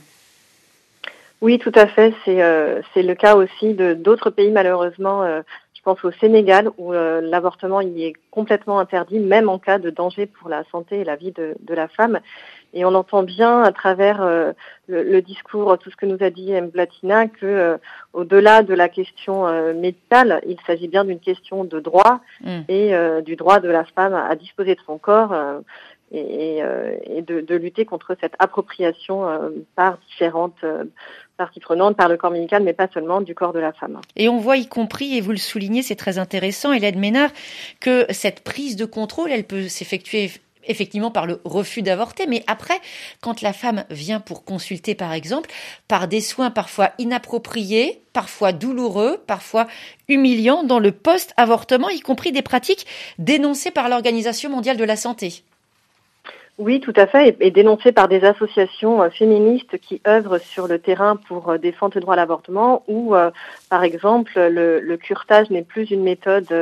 Oui, tout à fait. C'est, euh, c'est le cas aussi de d'autres pays, malheureusement. Euh, je pense au Sénégal, où euh, l'avortement y est complètement interdit, même en cas de danger pour la santé et la vie de, de la femme. Et on entend bien à travers euh, le, le discours, tout ce que nous a dit Mblatina, que euh, au-delà de la question euh, médicale, il s'agit bien d'une question de droit mmh. et euh, du droit de la femme à disposer de son corps euh, et, et, euh, et de, de lutter contre cette appropriation euh, par différentes euh, parties prenantes, par le corps médical, mais pas seulement du corps de la femme. Et on voit y compris, et vous le soulignez, c'est très intéressant, Hélène Ménard, que cette prise de contrôle, elle peut s'effectuer effectivement par le refus d'avorter, mais après, quand la femme vient pour consulter, par exemple, par des soins parfois inappropriés, parfois douloureux, parfois humiliants, dans le post-avortement, y compris des pratiques dénoncées par l'Organisation mondiale de la santé. Oui, tout à fait, et, et dénoncé par des associations euh, féministes qui œuvrent sur le terrain pour euh, défendre le droit à l'avortement, où, euh, par exemple, le, le curetage n'est plus une méthode euh,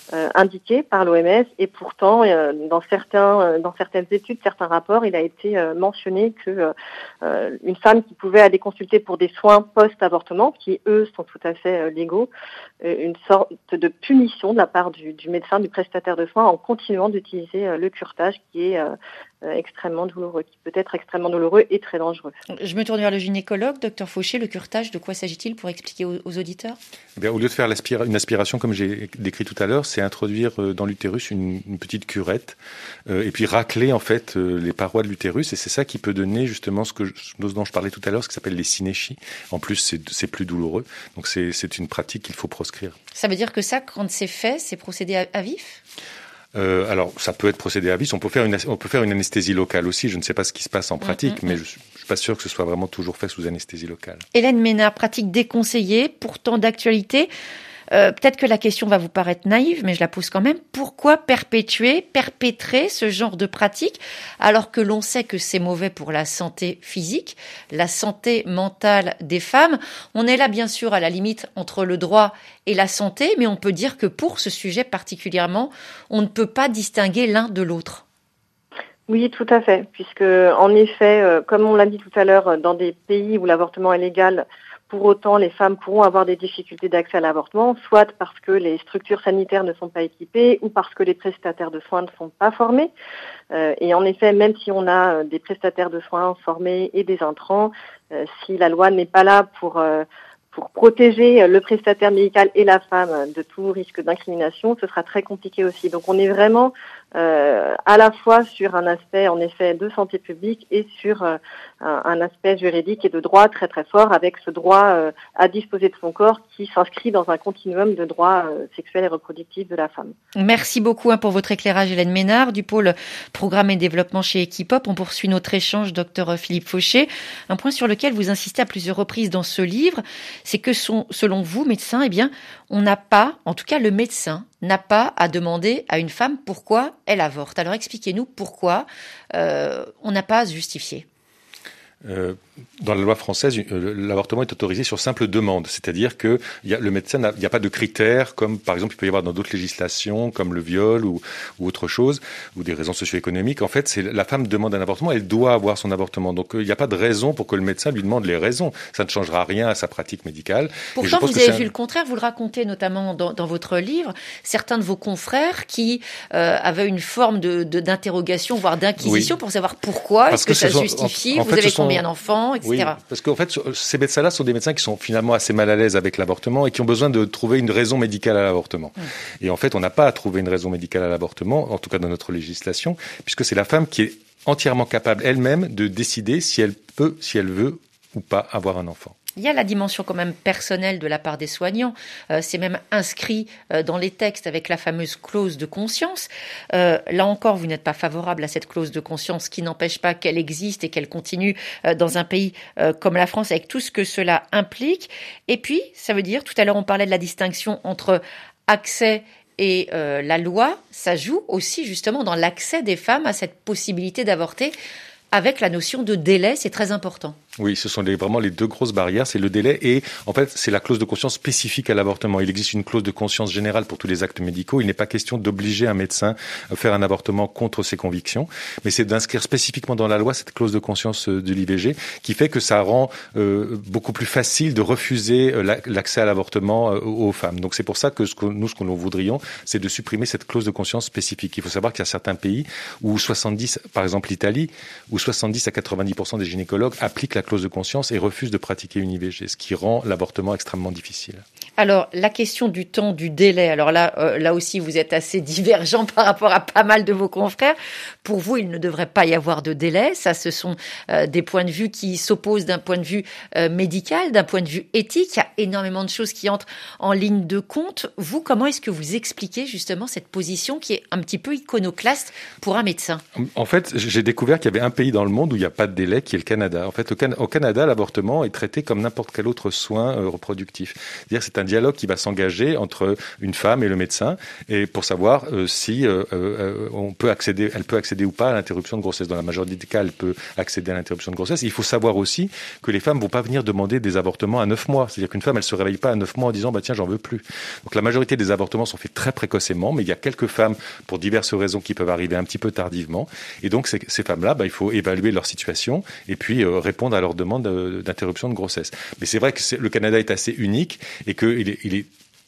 euh, indiqué par l'O M S et pourtant, euh, dans certains, euh, dans certaines études, certains rapports, il a été euh, mentionné que euh, une femme qui pouvait aller consulter pour des soins post-avortement, qui eux sont tout à fait euh, légaux, euh, une sorte de punition de la part du, du médecin, du prestataire de soins, en continuant d'utiliser euh, le curetage, qui est euh, euh, extrêmement douloureux, qui peut être extrêmement douloureux et très dangereux. Je me tourne vers le gynécologue, docteur Fauché. Le curetage, de quoi s'agit-il pour expliquer aux, aux auditeurs? Eh bien, au lieu de faire l'aspira- une aspiration comme j'ai décrit tout à l'heure, c'est introduire dans l'utérus une, une petite curette euh, et puis racler en fait euh, les parois de l'utérus, et c'est ça qui peut donner justement ce que je, ce dont je parlais tout à l'heure, ce qui s'appelle les synéchies. En plus, c'est, c'est plus douloureux, donc c'est, c'est une pratique qu'il faut proscrire. Ça veud dire que ça, quand c'est fait, c'est procédé à, à vif? Euh, alors, ça peut être procédé à vif. On peut faire une, on peut faire une anesthésie locale aussi. Je ne sais pas ce qui se passe en pratique, mmh, mmh. mais je, je suis pas sûr que ce soit vraiment toujours fait sous anesthésie locale. Hélène Ménard, pratique déconseillée, pourtant d'actualité. Euh, peut-être que la question va vous paraître naïve, mais je la pose quand même. Pourquoi perpétuer, perpétrer ce genre de pratique alors que l'on sait que c'est mauvais pour la santé physique, la santé mentale des femmes? On est là, bien sûr, à la limite entre le droit et la santé, mais on peut dire que pour ce sujet particulièrement, on ne peut pas distinguer l'un de l'autre. Oui, tout à fait, puisque en effet, euh, comme on l'a dit tout à l'heure, dans des pays où l'avortement est légal, pour autant, les femmes pourront avoir des difficultés d'accès à l'avortement, soit parce que les structures sanitaires ne sont pas équipées ou parce que les prestataires de soins ne sont pas formés. Euh, et en effet, même si on a des prestataires de soins formés et des intrants, euh, si la loi n'est pas là pour euh, pour protéger le prestataire médical et la femme de tout risque d'incrimination, ce sera très compliqué aussi. Donc on est vraiment euh, à la fois sur un aspect en effet de santé publique et sur euh, un, un aspect juridique et de droit très très fort, avec ce droit euh, à disposer de son corps qui s'inscrit dans un continuum de droits euh, sexuels et reproductifs de la femme. Merci beaucoup hein, pour votre éclairage, Hélène Ménard, du pôle Programme et Développement chez Equipop. On poursuit notre échange, docteur Philippe Fauché. Un point sur lequel vous insistez à plusieurs reprises dans ce livre, c'est que son, selon vous, médecin, eh bien, on n'a pas, en tout cas le médecin, n'a pas à demander à une femme pourquoi elle avorte. Alors expliquez-nous pourquoi euh, on n'a pas à se justifier. Euh, dans la loi française, euh, l'avortement est autorisé sur simple demande, c'est-à-dire que y a, le médecin, il n'y a pas de critères comme par exemple il peut y avoir dans d'autres législations comme le viol ou, ou autre chose, ou des raisons socio-économiques. En fait, c'est la femme demande un avortement, elle doit avoir son avortement. Donc il n'y a pas de raison pour que le médecin lui demande les raisons. Ça ne changera rien à sa pratique médicale. Pourtant, vous avez vu un... le contraire, vous le racontez notamment dans, dans votre livre, certains de vos confrères qui euh, avaient une forme de, de, d'interrogation, voire d'inquisition oui. pour savoir pourquoi, Parce est-ce que, que ça se justifie, en, en vous fait, avez combien sont... d'enfants, et cetera. Oui, parce qu'en fait, ces médecins-là sont des médecins qui sont finalement assez mal à l'aise avec l'avortement et qui ont besoin de trouver une raison médicale à l'avortement. Mmh. Et en fait, on n'a pas à trouver une raison médicale à l'avortement, en tout cas dans notre législation, puisque c'est la femme qui est entièrement capable elle-même de décider si elle peut, si elle veut ou pas avoir un enfant. Il y a la dimension quand même personnelle de la part des soignants. Euh, c'est même inscrit euh, dans les textes avec la fameuse clause de conscience. Euh, là encore, vous n'êtes pas favorable à cette clause de conscience qui n'empêche pas qu'elle existe et qu'elle continue euh, dans un pays euh, comme la France avec tout ce que cela implique. Et puis, ça veut dire, tout à l'heure on parlait de la distinction entre accès et euh, la loi. Ça joue aussi justement dans l'accès des femmes à cette possibilité d'avorter avec la notion de délai, c'est très important. Oui, ce sont les, vraiment les deux grosses barrières, c'est le délai et en fait c'est la clause de conscience spécifique à l'avortement. Il existe une clause de conscience générale pour tous les actes médicaux. Il n'est pas question d'obliger un médecin à faire un avortement contre ses convictions, mais c'est d'inscrire spécifiquement dans la loi cette clause de conscience de l'I V G qui fait que ça rend euh, beaucoup plus facile de refuser euh, l'accès à l'avortement euh, aux femmes. Donc c'est pour ça que, ce que nous, ce que nous voudrions, c'est de supprimer cette clause de conscience spécifique. Il faut savoir qu'il y a certains pays où soixante-dix, par exemple l'Italie, où soixante-dix à quatre-vingt-dix pour cent des gynécologues appliquent la clause de conscience et refusent de pratiquer une I V G, ce qui rend l'avortement extrêmement difficile. Alors, la question du temps, du délai, alors là, euh, là aussi, vous êtes assez divergent par rapport à pas mal de vos confrères. Pour vous, il ne devrait pas y avoir de délai. Ça, ce sont euh, des points de vue qui s'opposent d'un point de vue euh, médical, d'un point de vue éthique. Il y a énormément de choses qui entrent en ligne de compte. Vous, comment est-ce que vous expliquez justement cette position qui est un petit peu iconoclaste pour un médecin ? En fait, j'ai découvert qu'il y avait un pays dans le monde où il n'y a pas de délai, qui est le Canada. En fait, au, Can- au Canada, l'avortement est traité comme n'importe quel autre soin euh, reproductif. C'est-à-dire, c'est un dialogue qui va s'engager entre une femme et le médecin, et pour savoir euh, si euh, euh, on peut accéder, elle peut accéder ou pas à l'interruption de grossesse. Dans la majorité des cas, elle peut accéder à l'interruption de grossesse. Et il faut savoir aussi que les femmes vont pas venir demander des avortements à neuf mois. C'est-à-dire qu'une femme, elle se réveille pas à neuf mois en disant, bah tiens, j'en veux plus. Donc la majorité des avortements sont faits très précocement, mais il y a quelques femmes, pour diverses raisons, qui peuvent arriver un petit peu tardivement. Et donc ces, ces femmes-là, bah, il faut évaluer leur situation et puis euh, répondre à leur demande euh, d'interruption de grossesse. Mais c'est vrai que c'est, le Canada est assez unique et qu'il est, il est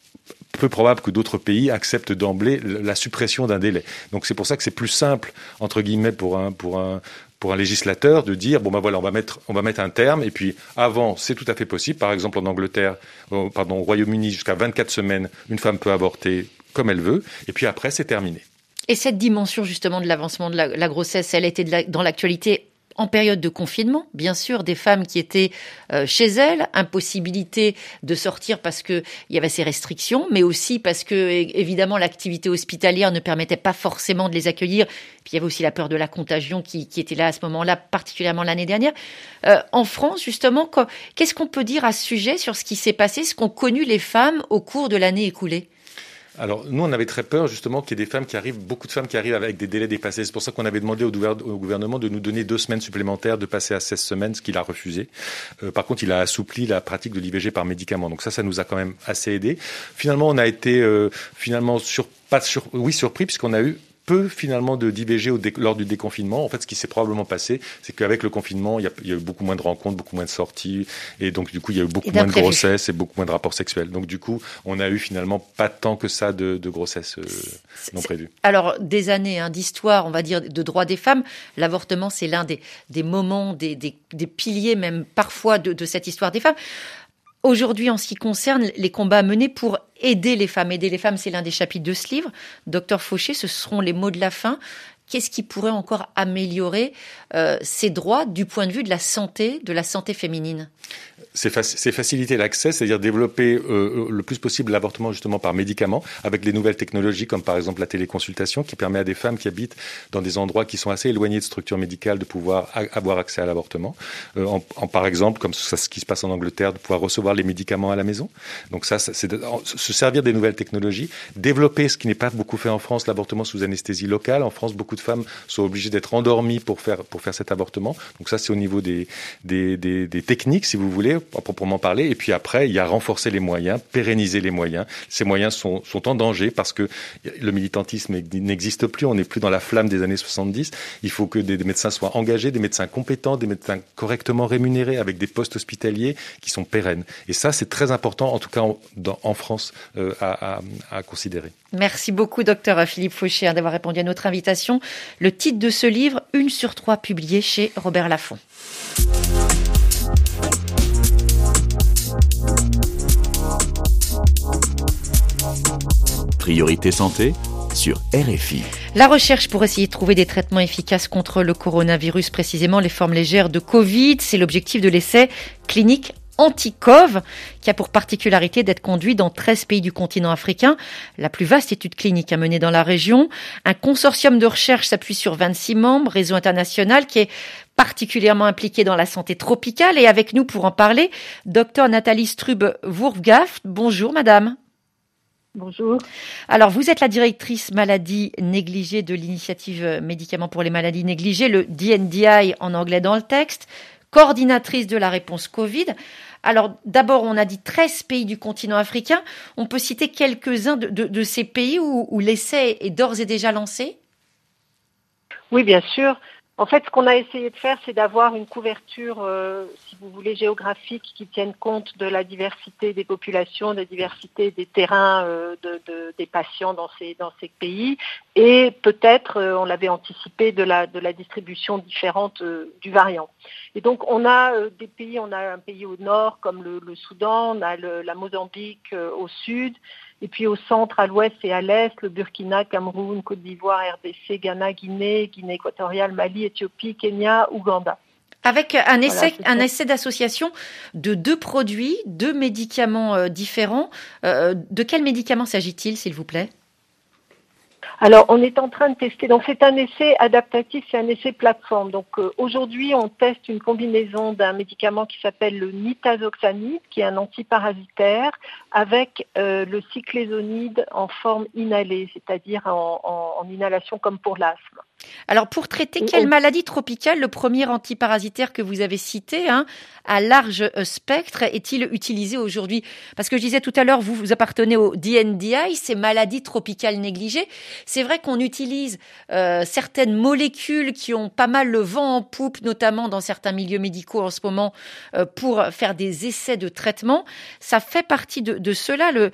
peu probable que d'autres pays acceptent d'emblée la suppression d'un délai. Donc c'est pour ça que c'est plus simple, entre guillemets, pour un, pour un, pour un législateur de dire, bon ben voilà, on va mettre, on va mettre un terme, et puis avant, c'est tout à fait possible. Par exemple, en Angleterre, euh, pardon, au Royaume-Uni, jusqu'à vingt-quatre semaines, une femme peut avorter comme elle veut, et puis après, c'est terminé. Et cette dimension justement de l'avancement de la, la grossesse, elle était de la, dans l'actualité en période de confinement, bien sûr, des femmes qui étaient euh, chez elles, impossibilité de sortir parce que il y avait ces restrictions, mais aussi parce que évidemment l'activité hospitalière ne permettait pas forcément de les accueillir. Puis il y avait aussi la peur de la contagion qui, qui était là à ce moment-là, particulièrement l'année dernière. Euh, en France, justement, qu'est-ce qu'on peut dire à ce sujet sur ce qui s'est passé, ce qu'ont connu les femmes au cours de l'année écoulée ? Alors, nous, on avait très peur, justement, qu'il y ait des femmes qui arrivent, beaucoup de femmes qui arrivent avec des délais dépassés. C'est pour ça qu'on avait demandé au gouvernement de nous donner deux semaines supplémentaires, de passer à seize semaines, ce qu'il a refusé. Euh, par contre, il a assoupli la pratique de l'I V G par médicament. Donc ça, ça nous a quand même assez aidé. Finalement, on a été, euh, finalement, sur, pas sur, oui, surpris, puisqu'on a eu peu finalement de d'I V G au dé- lors du déconfinement. En fait, ce qui s'est probablement passé, c'est qu'avec le confinement, il y, a, il y a eu beaucoup moins de rencontres, beaucoup moins de sorties, et donc du coup, il y a eu beaucoup moins de grossesses et beaucoup moins de rapports sexuels. Donc du coup, on a eu finalement pas tant que ça de, de grossesses euh, non prévues. Alors, des années hein, d'histoire, on va dire, de droits des femmes, l'avortement, c'est l'un des, des moments, des, des, des piliers même parfois de, de cette histoire des femmes. Aujourd'hui, en ce qui concerne les combats menés pour aider les femmes, aider les femmes, c'est l'un des chapitres de ce livre. Docteur Fauché, ce seront les mots de la fin. Qu'est-ce qui pourrait encore améliorer euh, ces droits du point de vue de la santé, de la santé féminine ? C'est, faci- c'est faciliter l'accès, c'est-à-dire développer euh, le plus possible l'avortement justement par médicament, avec les nouvelles technologies comme par exemple la téléconsultation qui permet à des femmes qui habitent dans des endroits qui sont assez éloignés de structures médicales de pouvoir a- avoir accès à l'avortement. Euh, en, en, par exemple, comme ça, ce qui se passe en Angleterre, de pouvoir recevoir les médicaments à la maison. Donc ça, c'est de, se servir des nouvelles technologies, développer ce qui n'est pas beaucoup fait en France, l'avortement sous anesthésie locale. En France, beaucoup de femmes sont obligées d'être endormies pour faire pour faire cet avortement. Donc ça, c'est au niveau des des, des, des techniques, si vous voulez, à proprement parler. Et puis après, il y a renforcer les moyens, pérenniser les moyens. Ces moyens sont, sont en danger parce que le militantisme n'existe plus. On n'est plus dans la flamme des années soixante-dix. Il faut que des, des médecins soient engagés, des médecins compétents, des médecins correctement rémunérés avec des postes hospitaliers qui sont pérennes. Et ça, c'est très important, en tout cas en, dans, en France, euh, à, à, à considérer. Merci beaucoup, docteur Philippe Fauché, d'avoir répondu à notre invitation. Le titre de ce livre, Une sur trois, publié chez Robert Laffont. Priorité santé sur R F I. La recherche pour essayer de trouver des traitements efficaces contre le coronavirus, précisément les formes légères de Covid, c'est l'objectif de l'essai clinique Anticov, qui a pour particularité d'être conduit dans treize pays du continent africain, la plus vaste étude clinique à mener dans la région. Un consortium de recherche s'appuie sur vingt-six membres, réseau international qui est particulièrement impliqué dans la santé tropicale. Et avec nous pour en parler, docteur Nathalie Strub-Wurfgaft. Bonjour madame. Bonjour. Alors, vous êtes la directrice maladie négligée de l'initiative médicaments pour les maladies négligées, le D N D I en anglais dans le texte, coordinatrice de la réponse Covid. Alors, d'abord, on a dit treize pays du continent africain. On peut citer quelques-uns de, de, de ces pays où, où l'essai est d'ores et déjà lancé ? Oui, bien sûr. En fait, ce qu'on a essayé de faire, c'est d'avoir une couverture, euh, si vous voulez, géographique qui tienne compte de la diversité des populations, de la diversité des terrains euh, de, de, des patients dans ces, dans ces pays, et peut-être, euh, on l'avait anticipé, de la, de la distribution différente euh, du variant. Et donc, on a euh, des pays, on a un pays au nord comme le, le Soudan, on a le, la Mozambique euh, au sud, et puis au centre, à l'ouest et à l'est, le Burkina, Cameroun, Côte d'Ivoire, R D C, Ghana, Guinée, Guinée équatoriale, Mali, Éthiopie, Kenya, Ouganda. Avec un essai, voilà, un essai d'association de deux produits, deux médicaments euh, différents. Euh, de quels médicaments s'agit-il, s'il vous plaît ? Alors, on est en train de tester. Donc, c'est un essai adaptatif, c'est un essai plateforme. Donc, euh, aujourd'hui, on teste une combinaison d'un médicament qui s'appelle le nitazoxanide, qui est un antiparasitaire, avec euh, le cyclésonide en forme inhalée, c'est-à-dire en, en, en inhalation comme pour l'asthme. Alors, pour traiter quelle maladie tropicale le premier antiparasitaire que vous avez cité, hein, à large spectre, est-il utilisé aujourd'hui? Parce que je disais tout à l'heure, vous, vous appartenez au D N D I, ces maladies tropicales négligées. C'est vrai qu'on utilise euh, certaines molécules qui ont pas mal le vent en poupe, notamment dans certains milieux médicaux en ce moment, euh, pour faire des essais de traitement. Ça fait partie de, de cela, le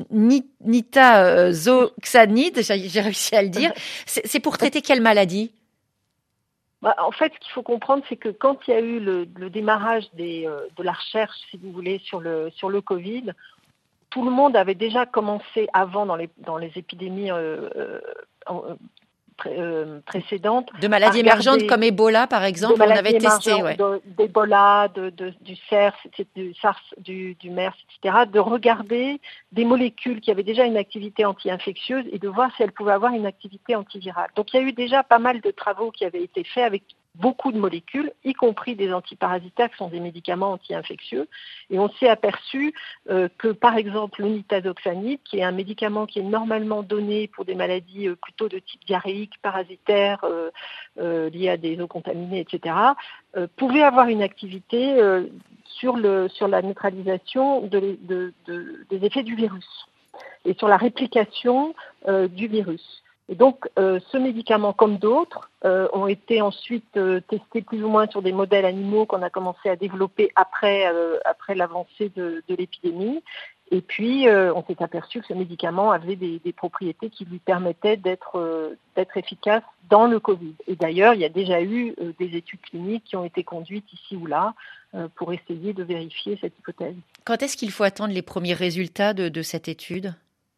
nitazoxanide, j'ai, j'ai réussi à le dire. C'est, c'est pour traiter quelle maladie? Bah, en fait, ce qu'il faut comprendre, c'est que quand il y a eu le, le démarrage des, euh, de la recherche, si vous voulez, sur le, sur le Covid, tout le monde avait déjà commencé avant dans les, dans les épidémies euh, euh, pré, euh, précédentes. De maladies émergentes comme Ebola, par exemple, on avait testé. Ouais. De, d'Ebola, de, de, du SARS, du SARS, du, du MERS, et cetera, de regarder des molécules qui avaient déjà une activité anti-infectieuse et de voir si elles pouvaient avoir une activité antivirale. Donc il y a eu déjà pas mal de travaux qui avaient été faits avec beaucoup de molécules, y compris des antiparasitaires qui sont des médicaments anti-infectieux. Et on s'est aperçu euh, que, par exemple, le nitazoxanide, qui est un médicament qui est normalement donné pour des maladies euh, plutôt de type diarrhéique, parasitaire, euh, euh, liées à des eaux contaminées, et cetera, euh, pouvait avoir une activité euh, sur, le, sur la neutralisation de, de, de, des effets du virus et sur la réplication euh, du virus. Et donc, euh, ce médicament, comme d'autres, euh, ont été ensuite euh, testés plus ou moins sur des modèles animaux qu'on a commencé à développer après, euh, après l'avancée de, de l'épidémie. Et puis, euh, on s'est aperçu que ce médicament avait des, des propriétés qui lui permettaient d'être, euh, d'être efficace dans le Covid. Et d'ailleurs, il y a déjà eu euh, des études cliniques qui ont été conduites ici ou là euh, pour essayer de vérifier cette hypothèse. Quand est-ce qu'il faut attendre les premiers résultats de, de cette étude ?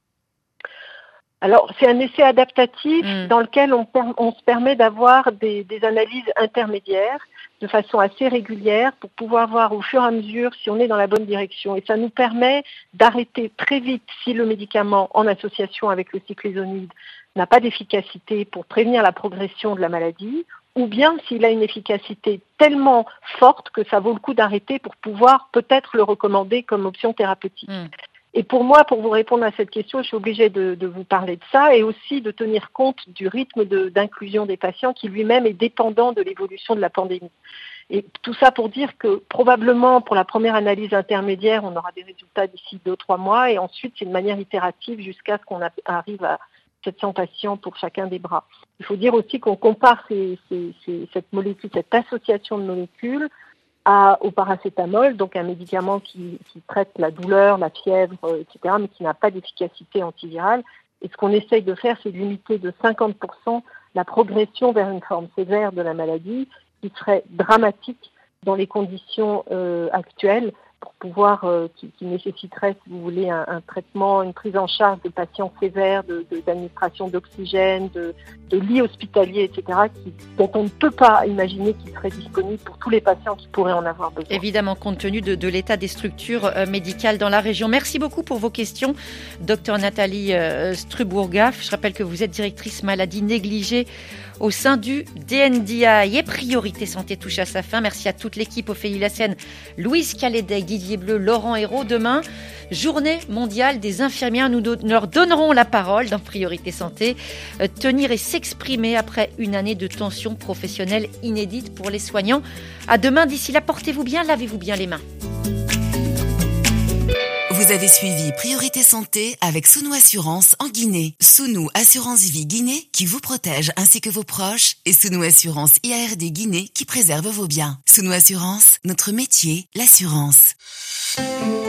Alors, c'est un essai adaptatif mmh. dans lequel on, per- on se permet d'avoir des, des analyses intermédiaires de façon assez régulière pour pouvoir voir au fur et à mesure si on est dans la bonne direction. Et ça nous permet d'arrêter très vite si le médicament, en association avec le cyclésonide, n'a pas d'efficacité pour prévenir la progression de la maladie, ou bien s'il a une efficacité tellement forte que ça vaut le coup d'arrêter pour pouvoir peut-être le recommander comme option thérapeutique. Mmh. Et pour moi, pour vous répondre à cette question, je suis obligée de, de vous parler de ça et aussi de tenir compte du rythme de, d'inclusion des patients qui lui-même est dépendant de l'évolution de la pandémie. Et tout ça pour dire que probablement pour la première analyse intermédiaire, on aura des résultats d'ici deux ou trois mois et ensuite c'est de manière itérative jusqu'à ce qu'on a, arrive à sept cents patients pour chacun des bras. Il faut dire aussi qu'on compare ces, ces, ces, cette molécule, cette association de molécules À, au paracétamol, donc un médicament qui, qui traite la douleur, la fièvre, et cetera, mais qui n'a pas d'efficacité antivirale. Et ce qu'on essaye de faire, c'est de limiter de cinquante pour cent la progression vers une forme sévère de la maladie, qui serait dramatique dans les conditions euh, actuelles, pour pouvoir, euh, qui, qui nécessiterait, si vous voulez, un, un traitement, une prise en charge de patients sévères, de, de, d'administration d'oxygène, de, de lits hospitaliers, et cetera, qui, dont on ne peut pas imaginer qu'ils seraient disponibles pour tous les patients qui pourraient en avoir besoin. Évidemment, compte tenu de, de l'état des structures euh, médicales dans la région. Merci beaucoup pour vos questions, docteur Nathalie euh, Struburgaf. Je rappelle que vous êtes directrice maladie négligée au sein du D N D I. Et Priorité Santé touche à sa fin. Merci à toute l'équipe, Ophélie Lassène, Louise Calédec, Didier Bleu, Laurent Hérault. Demain, journée mondiale des infirmières. Nous do- leur donnerons la parole dans Priorité Santé. Euh, tenir et s'exprimer après une année de tension professionnelle inédite pour les soignants. À demain. D'ici là, portez-vous bien, lavez-vous bien les mains. Vous avez suivi Priorité Santé avec Sounou Assurance en Guinée. Sounou Assurance Vie Guinée qui vous protège ainsi que vos proches et Sounou Assurance I A R D Guinée qui préserve vos biens. Sounou Assurance, notre métier, l'assurance.